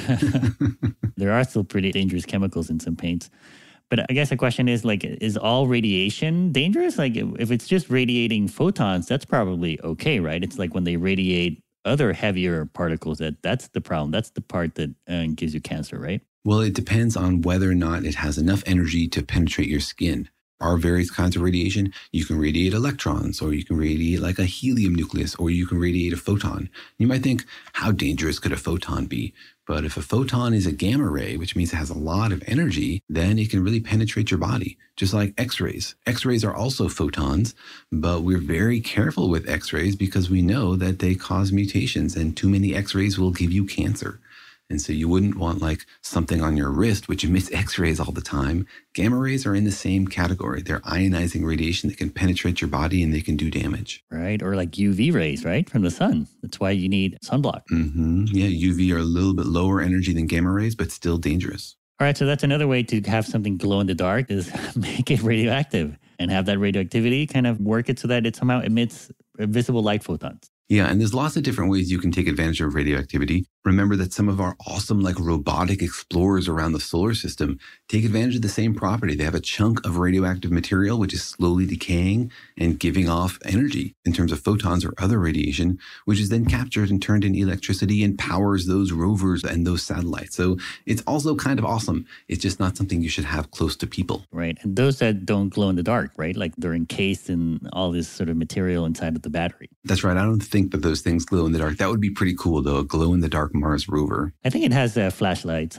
There are still pretty dangerous chemicals in some paints. But I guess the question is, like, is all radiation dangerous? Like, if it's just radiating photons, that's probably okay, right? It's like when they radiate other heavier particles, that that's the problem. That's the part that uh, gives you cancer, right? Well, it depends on whether or not it has enough energy to penetrate your skin. Are various kinds of radiation. You can radiate electrons, or you can radiate like a helium nucleus, or you can radiate a photon. You might think, how dangerous could a photon be? But if a photon is a gamma ray, which means it has a lot of energy, then it can really penetrate your body, just like X-rays. X-rays are also photons, but we're very careful with X-rays because we know that they cause mutations, and too many X-rays will give you cancer. And so you wouldn't want like something on your wrist, which emits X-rays all the time. Gamma rays are in the same category. They're ionizing radiation that can penetrate your body and they can do damage. Right. Or like U V rays, right? From the sun. That's why you need sunblock. Mm-hmm. Yeah. U V are a little bit lower energy than gamma rays, but still dangerous. All right. So that's another way to have something glow in the dark is make it radioactive and have that radioactivity kind of work it so that it somehow emits visible light photons. Yeah, and there's lots of different ways you can take advantage of radioactivity. Remember that some of our awesome like robotic explorers around the solar system take advantage of the same property. They have a chunk of radioactive material which is slowly decaying and giving off energy in terms of photons or other radiation, which is then captured and turned into electricity and powers those rovers and those satellites. So it's also kind of awesome. It's just not something you should have close to people. Right. And those that don't glow in the dark, right? Like they're encased in all this sort of material inside of the battery. That's right. I don't think that those things glow in the dark. That would be pretty cool, though, a glow-in-the-dark Mars rover. I think it has uh, flashlights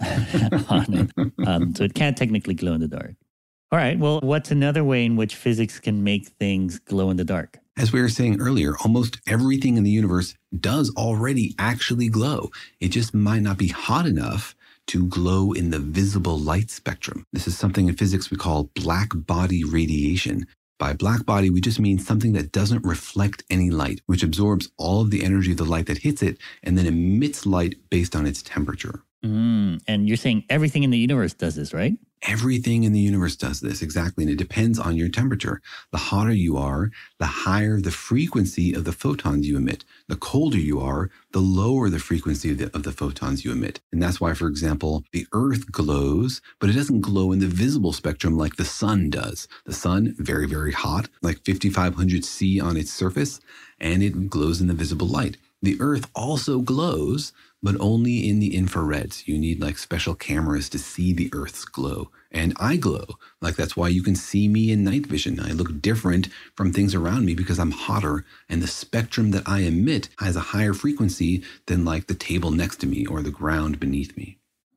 on it, um, so it can't technically glow in the dark. All right, well, what's another way in which physics can make things glow in the dark? As we were saying earlier, almost everything in the universe does already actually glow. It just might not be hot enough to glow in the visible light spectrum. This is something in physics we call black body radiation. By black body, we just mean something that doesn't reflect any light, which absorbs all of the energy of the light that hits it and then emits light based on its temperature. Mm, and you're saying everything in the universe does this, right? Everything in the universe does this, exactly. And it depends on your temperature. The hotter you are, the higher the frequency of the photons you emit. The colder you are, the lower the frequency of the, of the photons you emit. And that's why, for example, the Earth glows, but it doesn't glow in the visible spectrum like the sun does. The sun, very, very hot, like fifty-five hundred C on its surface, and it glows in the visible light. The Earth also glows, but only in the infrared. So you need like special cameras to see the Earth's glow. And I glow. Like that's why you can see me in night vision. I look different from things around me because I'm hotter. And the spectrum that I emit has a higher frequency than like the table next to me or the ground beneath me.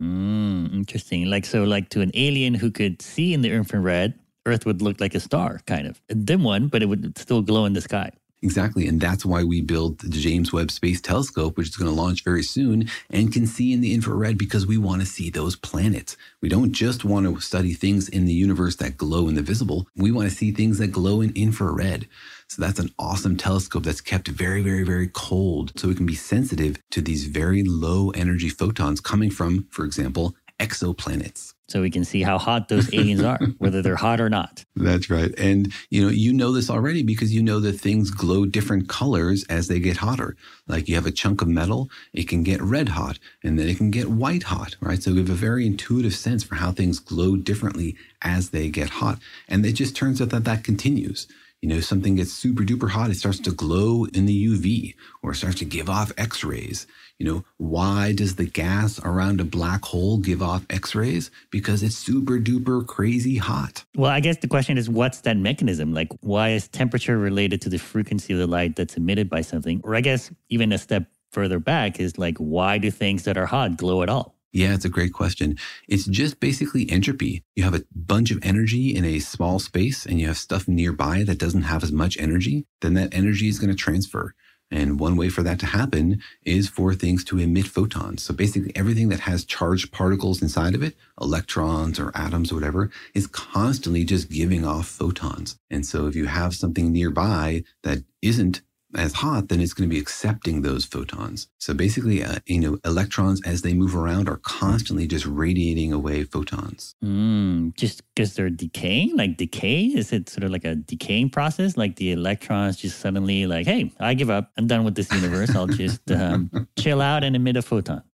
Mm, interesting. Like, so like to an alien who could see in the infrared, Earth would look like a star, kind of. A dim one, but it would still glow in the sky. Exactly. And that's why we built the James Webb Space Telescope, which is going to launch very soon and can see in the infrared because we want to see those planets. We don't just want to study things in the universe that glow in the visible. We want to see things that glow in infrared. So that's an awesome telescope that's kept very, very, very cold so it can be sensitive to these very low energy photons coming from, for example, exoplanets. So we can see how hot those aliens are, whether they're hot or not. That's right. And, you know, you know this already because you know that things glow different colors as they get hotter. Like you have a chunk of metal, it can get red hot, and then it can get white hot, right? So we have a very intuitive sense for how things glow differently as they get hot. And it just turns out that that continues. You know, something gets super duper hot, it starts to glow in the U V or starts to give off X-rays. You know, why does the gas around a black hole give off X-rays? Because it's super duper crazy hot. Well, I guess the question is, what's that mechanism? Like, why is temperature related to the frequency of the light that's emitted by something? Or I guess even a step further back is like, why do things that are hot glow at all? Yeah, it's a great question. It's just basically entropy. You have a bunch of energy in a small space and you have stuff nearby that doesn't have as much energy, then that energy is going to transfer. And one way for that to happen is for things to emit photons. So basically everything that has charged particles inside of it, electrons or atoms or whatever, is constantly just giving off photons. And so if you have something nearby that isn't as hot, then it's going to be accepting those photons. So basically, uh, you know, electrons as they move around are constantly just radiating away photons. Mm, just because they're decaying? Like decay? Is it sort of like a decaying process? Like the electrons just suddenly like, hey, I give up. I'm done with this universe. I'll just um, chill out and emit a photon.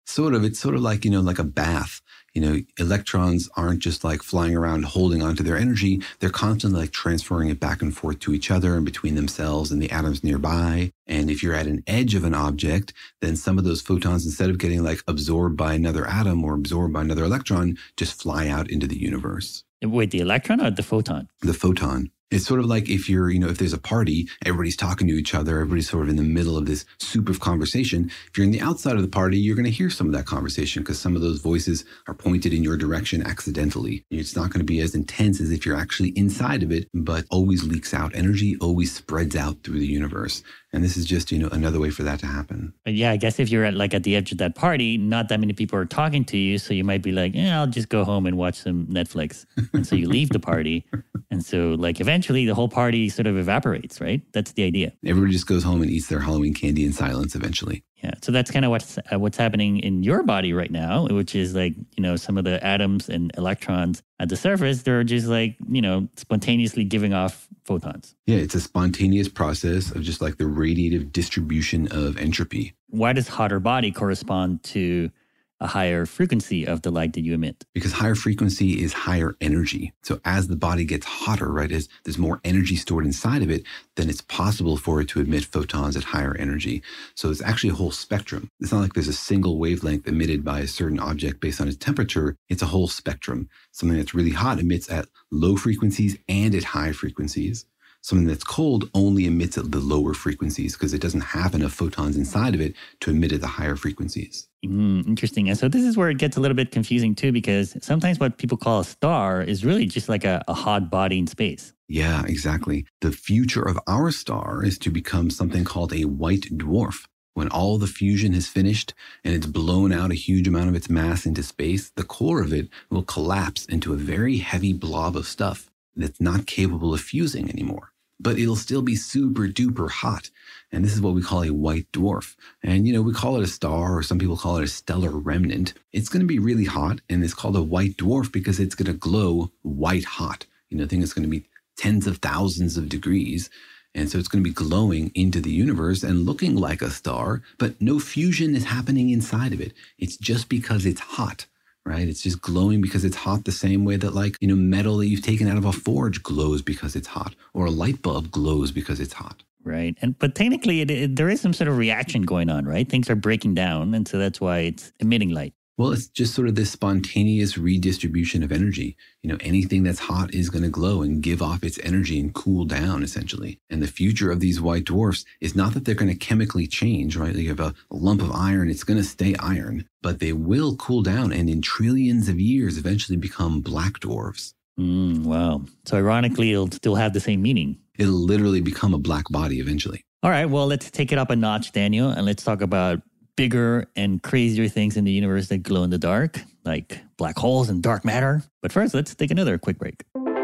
Sort of. It's sort of like, you know, like a bath. You know, electrons aren't just like flying around holding onto their energy. They're constantly like transferring it back and forth to each other and between themselves and the atoms nearby. And if you're at an edge of an object, then some of those photons, instead of getting like absorbed by another atom or absorbed by another electron, just fly out into the universe. Wait, the electron or the photon? The photon. It's sort of like if you're, you know, if there's a party, everybody's talking to each other, everybody's sort of in the middle of this soup of conversation. If you're in the outside of the party, you're going to hear some of that conversation because some of those voices are pointed in your direction accidentally. It's not going to be as intense as if you're actually inside of it, but always leaks out energy, always spreads out through the universe. And this is just, you know, another way for that to happen. But yeah, I guess if you're at like at the edge of that party, not that many people are talking to you. So you might be like, yeah, I'll just go home and watch some Netflix. And so you leave the party. And so like eventually the whole party sort of evaporates, right? That's the idea. Everybody just goes home and eats their Halloween candy in silence eventually. Yeah. So that's kind of what's uh, what's happening in your body right now, which is like, you know, some of the atoms and electrons at the surface, they're just like, you know, spontaneously giving off photons. Yeah, it's a spontaneous process of just like the radiative distribution of entropy. Why does hotter body correspond to a higher frequency of the light that you emit? Because higher frequency is higher energy. So as the body gets hotter, right, as there's more energy stored inside of it, then it's possible for it to emit photons at higher energy. So it's actually a whole spectrum. It's not like there's a single wavelength emitted by a certain object based on its temperature. It's a whole spectrum. Something that's really hot emits at low frequencies and at high frequencies. Something that's cold only emits at the lower frequencies because it doesn't have enough photons inside of it to emit at the higher frequencies. Mm, interesting. And so this is where it gets a little bit confusing too, because sometimes what people call a star is really just like a, a hot body in space. Yeah, exactly. The future of our star is to become something called a white dwarf. When all the fusion is finished and it's blown out a huge amount of its mass into space, the core of it will collapse into a very heavy blob of stuff that's not capable of fusing anymore. But it'll still be super duper hot. And this is what we call a white dwarf. And, you know, we call it a star, or some people call it a stellar remnant. It's going to be really hot, and it's called a white dwarf because it's going to glow white hot. You know, I think it's going to be tens of thousands of degrees. And so it's going to be glowing into the universe and looking like a star, but no fusion is happening inside of it. It's just because it's hot. Right? It's just glowing because it's hot, the same way that, like, you know, metal that you've taken out of a forge glows because it's hot, or a light bulb glows because it's hot. Right. And but technically it, it, there is some sort of reaction going on, right? Things are breaking down. And so that's why it's emitting light. Well, it's just sort of this spontaneous redistribution of energy. You know, anything that's hot is going to glow and give off its energy and cool down, essentially. And the future of these white dwarfs is not that they're going to chemically change, right? Like you have a lump of iron, it's going to stay iron, but they will cool down and in trillions of years eventually become black dwarfs. Mm, wow. So ironically, it'll still have the same meaning. It'll literally become a black body eventually. All right. Well, let's take it up a notch, Daniel, and let's talk about bigger and crazier things in the universe that glow in the dark, like black holes and dark matter. But first, let's take another quick break.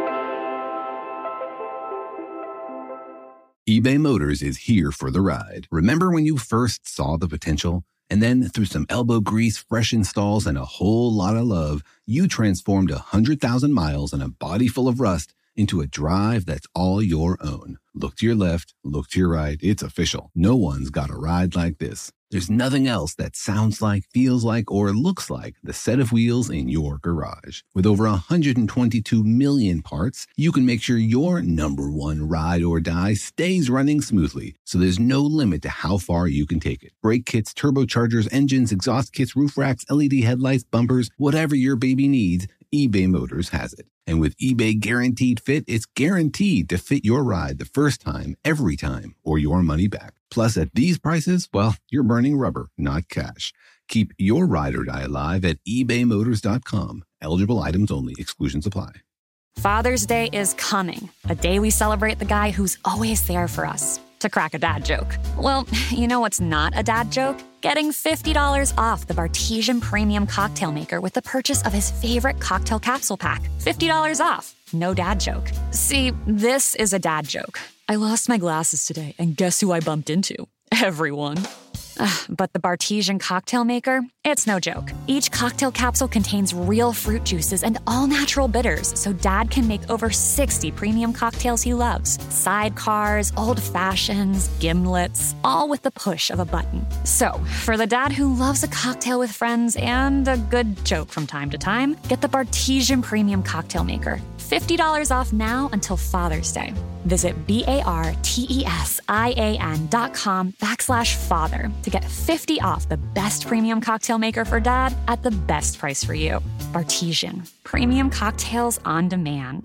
eBay Motors is here for the ride. Remember when you first saw the potential? And then through some elbow grease, fresh installs, and a whole lot of love, you transformed one hundred thousand miles and a body full of rust into a drive that's all your own. Look to your left, look to your right. It's official. No one's got a ride like this. There's nothing else that sounds like, feels like, or looks like the set of wheels in your garage. With over one hundred twenty-two million parts, you can make sure your number one ride or die stays running smoothly, so there's no limit to how far you can take it. Brake kits, turbochargers, engines, exhaust kits, roof racks, L E D headlights, bumpers, whatever your baby needs, eBay Motors has it. And with eBay Guaranteed Fit, it's guaranteed to fit your ride the first time, every time, or your money back. Plus, at these prices, well, you're burning rubber, not cash. Keep your ride or die alive at ebay motors dot com. Eligible items only. Exclusions apply. Father's Day is coming, a day we celebrate the guy who's always there for us. To crack a dad joke. Well, you know what's not a dad joke? Getting fifty dollars off the Bartesian Premium Cocktail Maker with the purchase of his favorite cocktail capsule pack. fifty dollars off. No dad joke. See, this is a dad joke. I lost my glasses today, and guess who I bumped into? Everyone. Ugh, but the Bartesian cocktail maker, it's no joke. Each cocktail capsule contains real fruit juices and all-natural bitters, so Dad can make over sixty premium cocktails he loves. Sidecars, old fashions, gimlets, all with the push of a button. So, for the dad who loves a cocktail with friends and a good joke from time to time, get the Bartesian Premium Cocktail Maker. fifty dollars off now until Father's Day. Visit B-A-R-T-E-S-I-A-N dot com backslash father to get fifty off the best premium cocktail maker for dad at the best price for you. Bartesian. Premium cocktails on demand.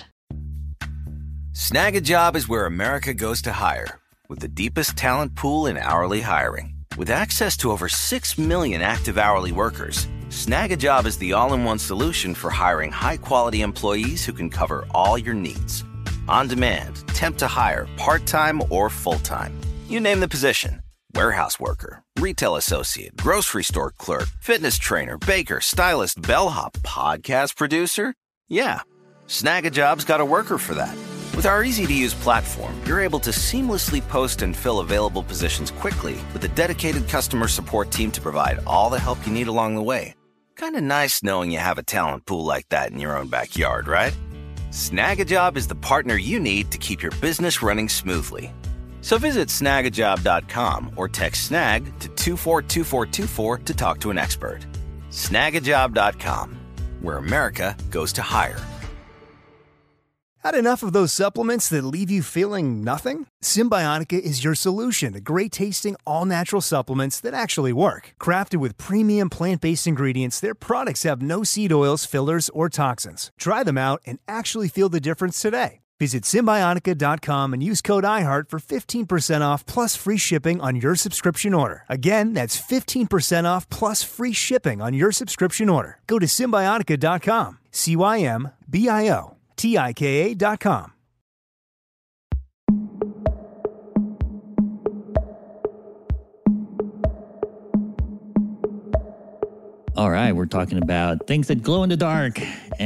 Snag a Job is where America goes to hire, with the deepest talent pool in hourly hiring. With access to over six million active hourly workers, Snag a Job is the all-in-one solution for hiring high-quality employees who can cover all your needs. On demand, temp to hire, part-time or full-time. You name the position. Warehouse worker, retail associate, grocery store clerk, fitness trainer, baker, stylist, bellhop, podcast producer. Yeah, Snag a Job's got a worker for that. With our easy-to-use platform, you're able to seamlessly post and fill available positions quickly with a dedicated customer support team to provide all the help you need along the way. Kind of nice knowing you have a talent pool like that in your own backyard, right? Snag a Job is the partner you need to keep your business running smoothly. So visit snag a job dot com or text snag to two four two four two four to talk to an expert. snag a job dot com, where America goes to hire. Had enough of those supplements that leave you feeling nothing? Symbiotica is your solution to great-tasting, all-natural supplements that actually work. Crafted with premium plant-based ingredients, their products have no seed oils, fillers, or toxins. Try them out and actually feel the difference today. Visit Symbiotica dot com and use code iHeart for fifteen percent off plus free shipping on your subscription order. Again, that's fifteen percent off plus free shipping on your subscription order. Go to Symbiotica dot com, C Y M B I O T I K A dot com. All right, we're talking about things that glow in the dark.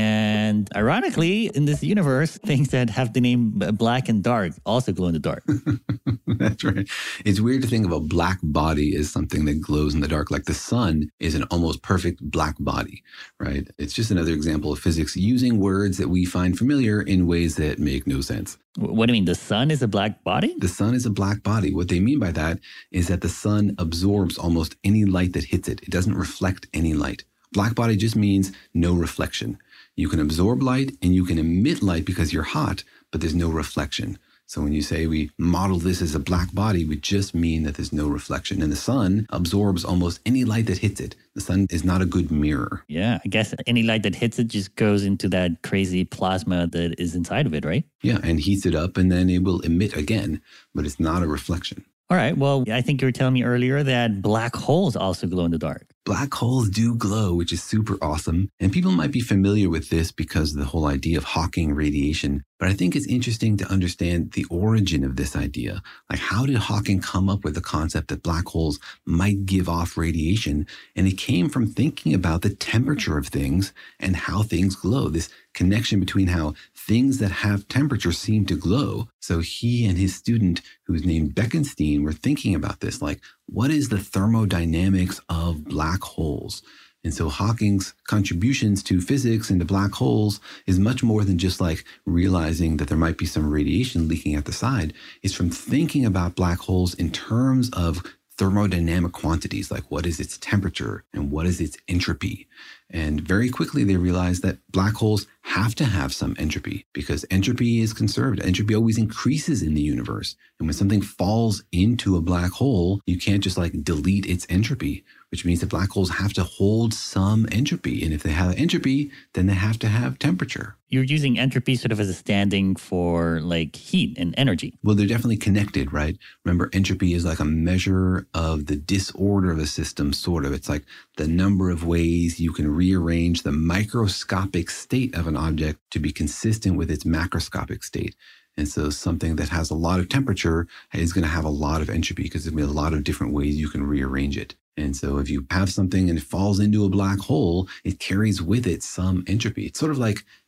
And ironically, in this universe, things that have the name black and dark also glow in the dark. That's right. It's weird to think of a black body as something that glows in the dark. Like the sun is an almost perfect black body, right? It's just another example of physics using words that we find familiar in ways that make no sense. What do you mean? The sun is a black body? The sun is a black body. What they mean by that is that the sun absorbs almost any light that hits it. It doesn't reflect any light. Black body just means no reflection. You can absorb light and you can emit light because you're hot, but there's no reflection. So when you say we model this as a black body, we just mean that there's no reflection. And the sun absorbs almost any light that hits it. The sun is not a good mirror. Yeah, I guess any light that hits it just goes into that crazy plasma that is inside of it, right? Yeah, and heats it up and then it will emit again, but it's not a reflection. All right, well, I think you were telling me earlier that black holes also glow in the dark. Black holes do glow, which is super awesome. And people might be familiar with this because of the whole idea of Hawking radiation. But I think it's interesting to understand the origin of this idea. Like, how did Hawking come up with the concept that black holes might give off radiation? And it came from thinking about the temperature of things and how things glow, this connection between how things that have temperature seem to glow. So he and his student, who's named Bekenstein, were thinking about this, like, what is the thermodynamics of black holes? And so Hawking's contributions to physics and to black holes is much more than just like realizing that there might be some radiation leaking at the side. It's from thinking about black holes in terms of thermodynamic quantities, like what is its temperature and what is its entropy. And very quickly they realized that black holes have to have some entropy because entropy is conserved. Entropy always increases in the universe. And when something falls into a black hole, you can't just like delete its entropy, which means that black holes have to hold some entropy. And if they have entropy, then they have to have temperature. You're using entropy sort of as a standing for like heat and energy. Well, they're definitely connected, right? Remember, entropy is like a measure of the disorder of a system, sort of. It's like the number of ways you can rearrange the microscopic state of an object to be consistent with its macroscopic state. And so something that has a lot of temperature is going to have a lot of entropy because there's going to be a lot of different ways you can rearrange it. And so if you have something and it falls into a black hole, it carries with it some entropy. It's sort of like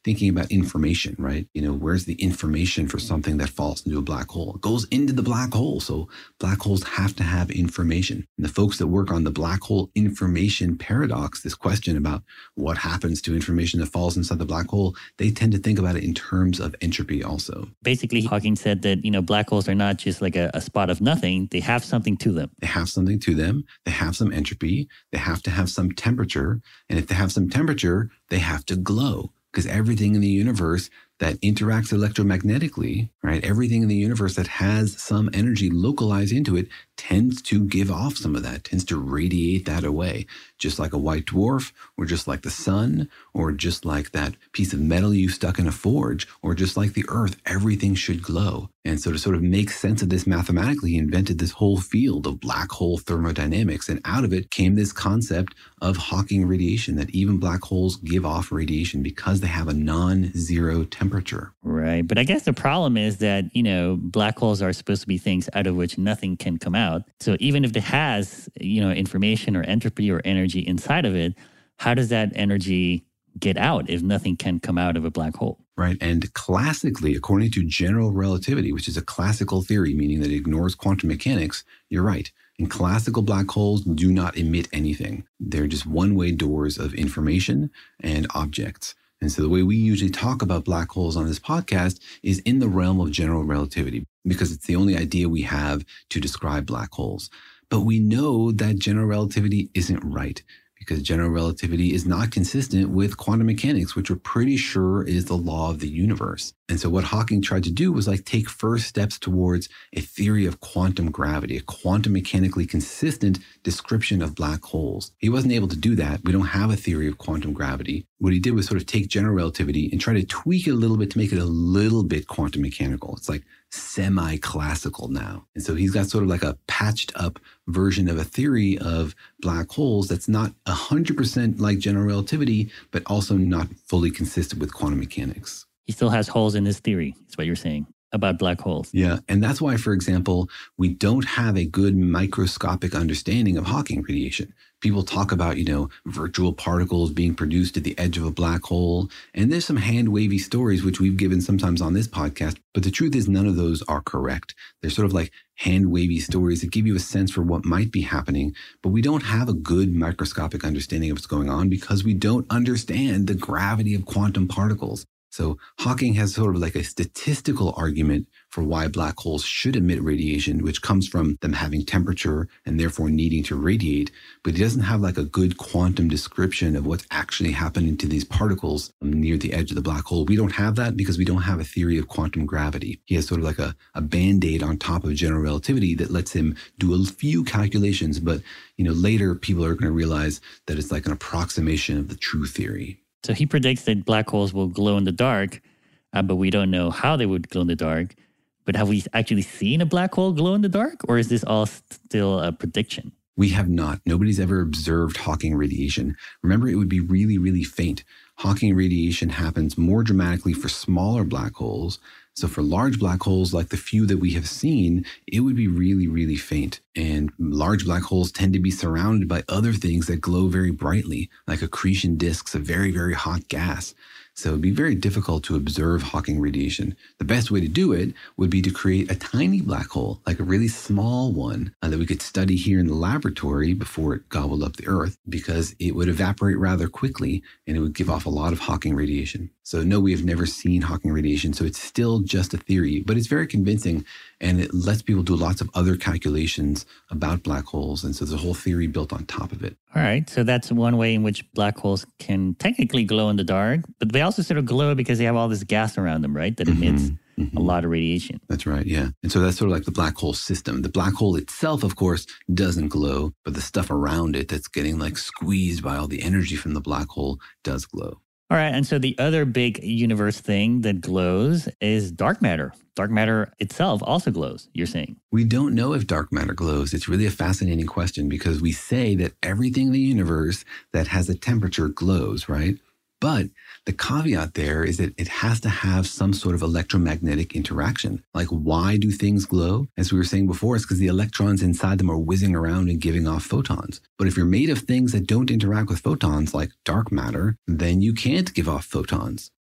thinking about information, right? You know, where's the information for something that falls into a black hole? It goes into the black hole. So black holes have to have information. And the folks that work on the black hole information paradox, this question about what happens to information that falls inside the black hole, they tend to think about it in terms of entropy also. Basically, Hawking said that, you know, black holes are not just like a, a spot of nothing. They have something to them. They have something to them. They have some entropy. They have to have some temperature. And if they have some temperature, they have to glow, because everything in the universe that interacts electromagnetically, right? Everything in the universe that has some energy localized into it tends to give off some of that, tends to radiate that away, just like a white dwarf, or just like the sun, or just like that piece of metal you stuck in a forge, or just like the earth. Everything should glow. And so to sort of make sense of this mathematically, he invented this whole field of black hole thermodynamics. And out of it came this concept of Hawking radiation, that even black holes give off radiation because they have a non-zero temperature. Right. But I guess the problem is that, you know, black holes are supposed to be things out of which nothing can come out. So even if it has, you know, information or entropy or energy inside of it, how does that energy get out if nothing can come out of a black hole? Right. And classically, according to general relativity, which is a classical theory, meaning that it ignores quantum mechanics, you're right. And classical black holes do not emit anything. They're just one-way doors of information and objects. And so the way we usually talk about black holes on this podcast is in the realm of general relativity, because it's the only idea we have to describe black holes. But we know that general relativity isn't right, because general relativity is not consistent with quantum mechanics, which we're pretty sure is the law of the universe. And so what Hawking tried to do was like take first steps towards a theory of quantum gravity, a quantum mechanically consistent description of black holes. He wasn't able to do that. We don't have a theory of quantum gravity. What he did was sort of take general relativity and try to tweak it a little bit to make it a little bit quantum mechanical. It's like semi-classical now. And so he's got sort of like a patched up version of a theory of black holes that's not one hundred percent like general relativity, but also not fully consistent with quantum mechanics. He still has holes in his theory, is what you're saying about black holes. Yeah. And that's why, for example, we don't have a good microscopic understanding of Hawking radiation. People talk about, you know, virtual particles being produced at the edge of a black hole. And there's some hand-wavy stories, which we've given sometimes on this podcast. But the truth is none of those are correct. They're sort of like hand-wavy stories that give you a sense for what might be happening. But we don't have a good microscopic understanding of what's going on because we don't understand the gravity of quantum particles. So Hawking has sort of like a statistical argument for why black holes should emit radiation, which comes from them having temperature and therefore needing to radiate. But he doesn't have like a good quantum description of what's actually happening to these particles near the edge of the black hole. We don't have that because we don't have a theory of quantum gravity. He has sort of like a, a band-aid on top of general relativity that lets him do a few calculations. But, you know, later people are going to realize that it's like an approximation of the true theory. So he predicts that black holes will glow in the dark, uh, but we don't know how they would glow in the dark. But have we actually seen a black hole glow in the dark, or is this all still a prediction? We have not. Nobody's ever observed Hawking radiation. Remember, it would be really, really faint. Hawking radiation happens more dramatically for smaller black holes. So for large black holes like the few that we have seen, it would be really, really faint. And large black holes tend to be surrounded by other things that glow very brightly, like accretion disks of very, very hot gas. So it'd be very difficult to observe Hawking radiation. The best way to do it would be to create a tiny black hole, like a really small one, uh, that we could study here in the laboratory before it gobbled up the Earth, because it would evaporate rather quickly and it would give off a lot of Hawking radiation. So no, we have never seen Hawking radiation, so it's still just a theory, but it's very convincing, and it lets people do lots of other calculations about black holes, and so there's a whole theory built on top of it. All right, so that's one way in which black holes can technically glow in the dark, but they also sort of glow because they have all this gas around them, right, that emits mm-hmm, mm-hmm. a lot of radiation. That's right, yeah. And so that's sort of like the black hole system. The black hole itself, of course, doesn't glow, but the stuff around it that's getting like squeezed by all the energy from the black hole does glow. All right, and so the other big universe thing that glows is dark matter. Dark matter itself also glows, you're saying. We don't know if dark matter glows. It's really a fascinating question because we say that everything in the universe that has a temperature glows, right? But the caveat there is that it has to have some sort of electromagnetic interaction. Like, why do things glow? As we were saying before, it's because the electrons inside them are whizzing around and giving off photons. But if you're made of things that don't interact with photons, like dark matter, then you can't give off photons.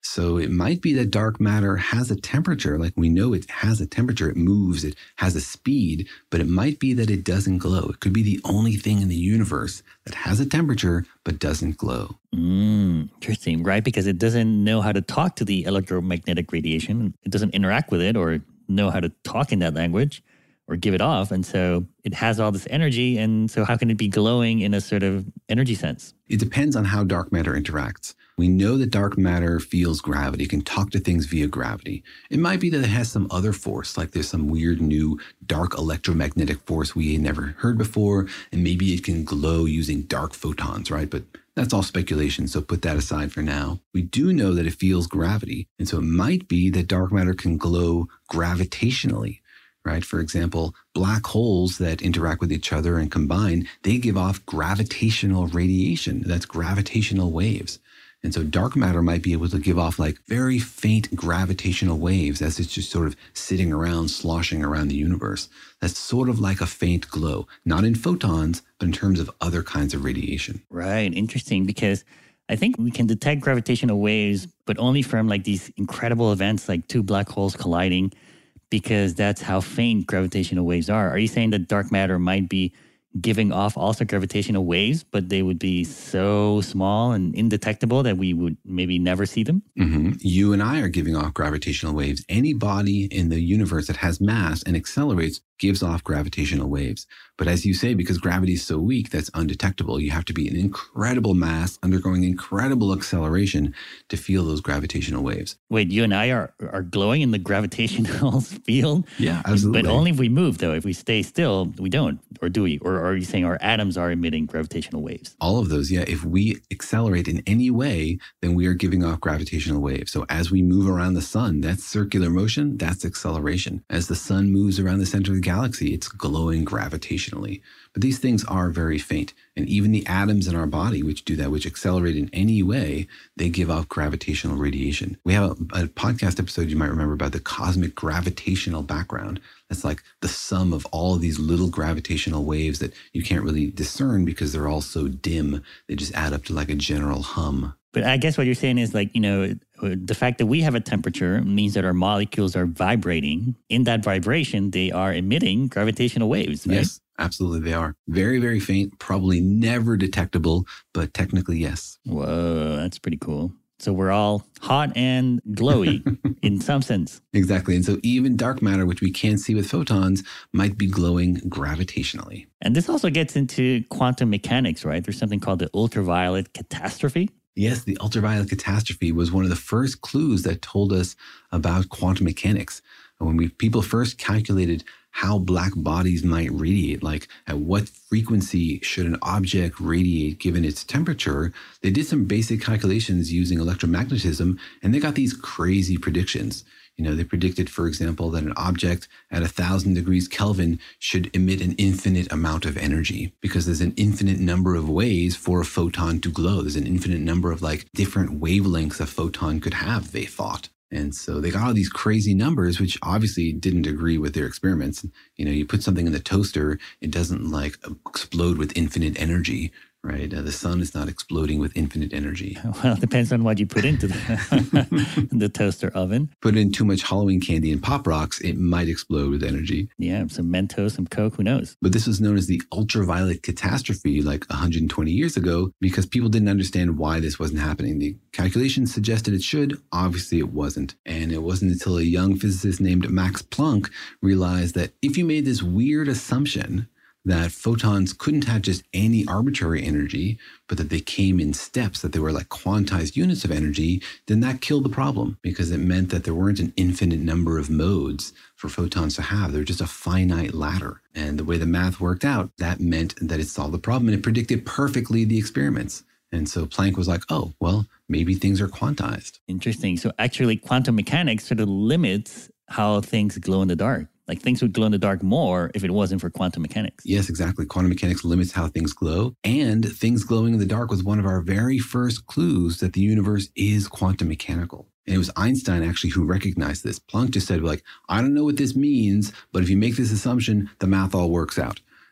So it might be that dark matter has a temperature, like we know it has a temperature, it moves, it has a speed, but it might be that it doesn't glow. It could be the only thing in the universe that has a temperature but doesn't glow. Mm, interesting, right? Because it doesn't know how to talk to the electromagnetic radiation. It doesn't interact with it or know how to talk in that language or give it off. And so it has all this energy. And so how can it be glowing in a sort of energy sense? It depends on how dark matter interacts. We know that dark matter feels gravity, can talk to things via gravity. It might be that it has some other force, like there's some weird new dark electromagnetic force we had never heard before, and maybe it can glow using dark photons, right? But that's all speculation, so put that aside for now. We do know that it feels gravity, and so it might be that dark matter can glow gravitationally, right? For example, black holes that interact with each other and combine, they give off gravitational radiation. That's gravitational waves. And so dark matter might be able to give off like very faint gravitational waves as it's just sort of sitting around, sloshing around the universe. That's sort of like a faint glow, not in photons, but in terms of other kinds of radiation. Right. Interesting, because I think we can detect gravitational waves, but only from like these incredible events like two black holes colliding, because that's how faint gravitational waves are. Are you saying that dark matter might be giving off also gravitational waves, but they would be so small and indetectable that we would maybe never see them? Mm-hmm. You and I are giving off gravitational waves. Any body in the universe that has mass and accelerates gives off gravitational waves. But as you say, because gravity is so weak, that's undetectable. You have to be an incredible mass undergoing incredible acceleration to feel those gravitational waves. Wait, you and I are, are glowing in the gravitational field? Yeah, absolutely. But only if we move, though. If we stay still, we don't. Or do we? Or are you saying our atoms are emitting gravitational waves? All of those, yeah. If we accelerate in any way, then we are giving off gravitational waves. So as we move around the sun, that's circular motion, that's acceleration. As the sun moves around the center of the galaxy, it's glowing gravitationally. But these things are very faint. And even the atoms in our body, which do that, which accelerate in any way, they give off gravitational radiation. We have a, a podcast episode you might remember about the cosmic gravitational background. That's like the sum of all of these little gravitational waves that you can't really discern because they're all so dim. They just add up to like a general hum. But I guess what you're saying is like, you know, the fact that we have a temperature means that our molecules are vibrating. In that vibration, they are emitting gravitational waves, right? Yes, absolutely they are. Very, very faint, probably never detectable, but technically, yes. Whoa, that's pretty cool. So we're all hot and glowy in some sense. Exactly. And so even dark matter, which we can't see with photons, might be glowing gravitationally. And this also gets into quantum mechanics, right? There's something called the ultraviolet catastrophe. Yes, the ultraviolet catastrophe was one of the first clues that told us about quantum mechanics. When we people first calculated how black bodies might radiate, like at what frequency should an object radiate given its temperature, they did some basic calculations using electromagnetism, and they got these crazy predictions. You know, they predicted, for example, that an object at one thousand degrees Kelvin should emit an infinite amount of energy because there's an infinite number of ways for a photon to glow. There's an infinite number of like different wavelengths a photon could have, they thought. And so they got all these crazy numbers, which obviously didn't agree with their experiments. You know, you put something in the toaster, it doesn't like explode with infinite energy, right? Uh, the sun is not exploding with infinite energy. Well, it depends on what you put into the, the toaster oven. Put in too much Halloween candy and Pop Rocks, it might explode with energy. Yeah, some Mentos, some Coke, who knows? But this was known as the ultraviolet catastrophe like one hundred twenty years ago because people didn't understand why this wasn't happening. The calculations suggested it should. Obviously, it wasn't. And it wasn't until a young physicist named Max Planck realized that if you made this weird assumption that photons couldn't have just any arbitrary energy, but that they came in steps, that they were like quantized units of energy, then that killed the problem because it meant that there weren't an infinite number of modes for photons to have. They were just a finite ladder. And the way the math worked out, that meant that it solved the problem and it predicted perfectly the experiments. And so Planck was like, oh, well, maybe things are quantized. Interesting. So actually quantum mechanics sort of limits how things glow in the dark. Like things would glow in the dark more if it wasn't for quantum mechanics. Yes, exactly. Quantum mechanics limits how things glow. And things glowing in the dark was one of our very first clues that the universe is quantum mechanical. And it was Einstein actually who recognized this. Planck just said, like, I don't know what this means, but if you make this assumption, the math all works out.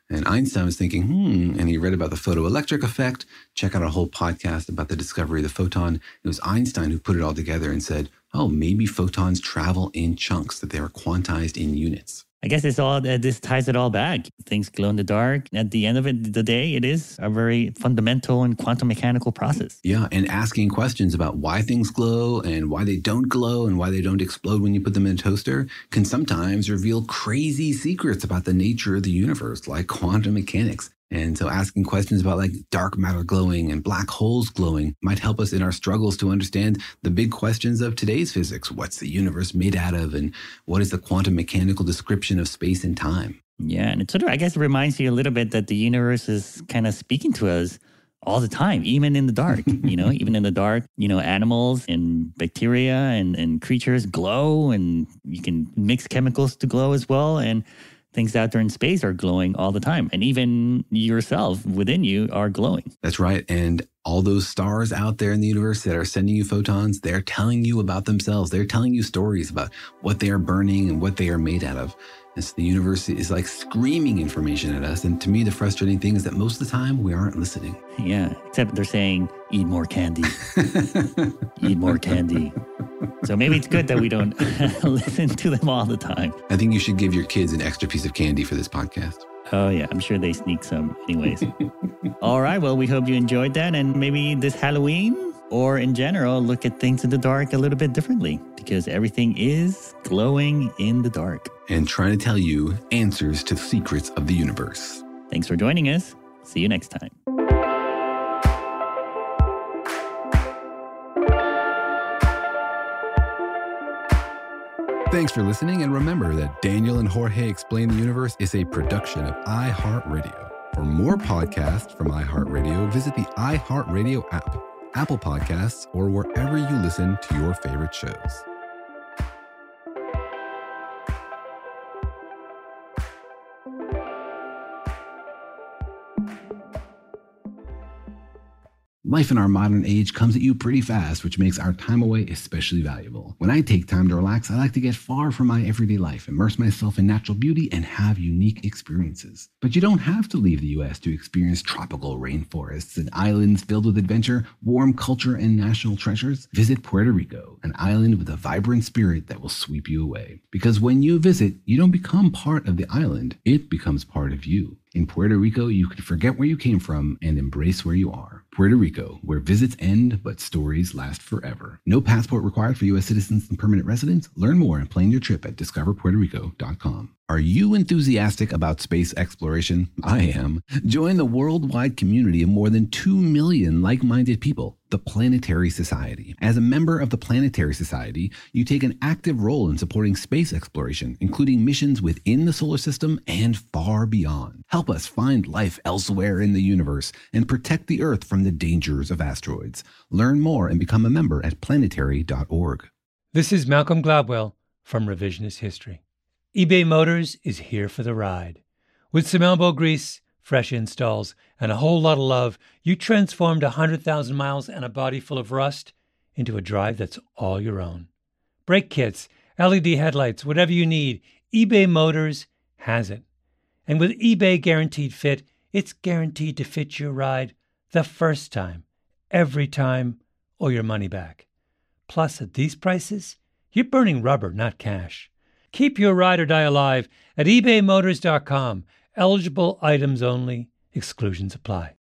And Einstein was thinking, hmm, and he read about the photoelectric effect. Check out our whole podcast about the discovery of the photon. It was Einstein who put it all together and said, oh, maybe photons travel in chunks, that they are quantized in units. I guess it's all uh, this ties it all back. Things glow in the dark. At the end of it, the day, it is a very fundamental and quantum mechanical process. Yeah, and asking questions about why things glow and why they don't glow and why they don't explode when you put them in a toaster can sometimes reveal crazy secrets about the nature of the universe, like quantum mechanics. And so asking questions about like dark matter glowing and black holes glowing might help us in our struggles to understand the big questions of today's physics. What's the universe made out of? And what is the quantum mechanical description of space and time? Yeah, and it sort of, I guess, reminds you a little bit that the universe is kind of speaking to us all the time, even in the dark, you know, even in the dark, you know, animals and bacteria and, and creatures glow, and you can mix chemicals to glow as well. And things out there in space are glowing all the time. And even yourself within you are glowing. That's right. And all those stars out there in the universe that are sending you photons, they're telling you about themselves. They're telling you stories about what they are burning and what they are made out of. And so the universe is like screaming information at us. And to me, the frustrating thing is that most of the time we aren't listening. Yeah, except they're saying, eat more candy. Eat more candy. So maybe it's good that we don't listen to them all the time. I think you should give your kids an extra piece of candy for this podcast. Oh, yeah. I'm sure they sneak some anyways. All right. Well, we hope you enjoyed that. And maybe this Halloween or in general, look at things in the dark a little bit differently, because everything is glowing in the dark. And trying to tell you answers to the secrets of the universe. Thanks for joining us. See you next time. Thanks for listening, and remember that Daniel and Jorge Explain the Universe is a production of iHeartRadio. For more podcasts from iHeartRadio, visit the iHeartRadio app, Apple Podcasts, or wherever you listen to your favorite shows. Life in our modern age comes at you pretty fast, which makes our time away especially valuable. When I take time to relax, I like to get far from my everyday life, immerse myself in natural beauty, and have unique experiences. But you don't have to leave the U S to experience tropical rainforests and islands filled with adventure, warm culture, and national treasures. Visit Puerto Rico, an island with a vibrant spirit that will sweep you away. Because when you visit, you don't become part of the island, it becomes part of you. In Puerto Rico, you can forget where you came from and embrace where you are. Puerto Rico, where visits end, but stories last forever. No passport required for U S citizens and permanent residents. Learn more and plan your trip at discover puerto rico dot com. Are you enthusiastic about space exploration? I am. Join the worldwide community of more than two million like-minded people, the Planetary Society. As a member of the Planetary Society, you take an active role in supporting space exploration, including missions within the solar system and far beyond. Help us find life elsewhere in the universe and protect the Earth from the dangers of asteroids. Learn more and become a member at planetary dot org. This is Malcolm Gladwell from Revisionist History. eBay Motors is here for the ride. With some elbow grease, fresh installs, and a whole lot of love, you transformed one hundred thousand miles and a body full of rust into a drive that's all your own. Brake kits, L E D headlights, whatever you need, eBay Motors has it. And with eBay Guaranteed Fit, it's guaranteed to fit your ride the first time, every time, or your money back. Plus, at these prices, you're burning rubber, not cash. Keep your ride or die alive at ebay motors dot com. Eligible items only. Exclusions apply.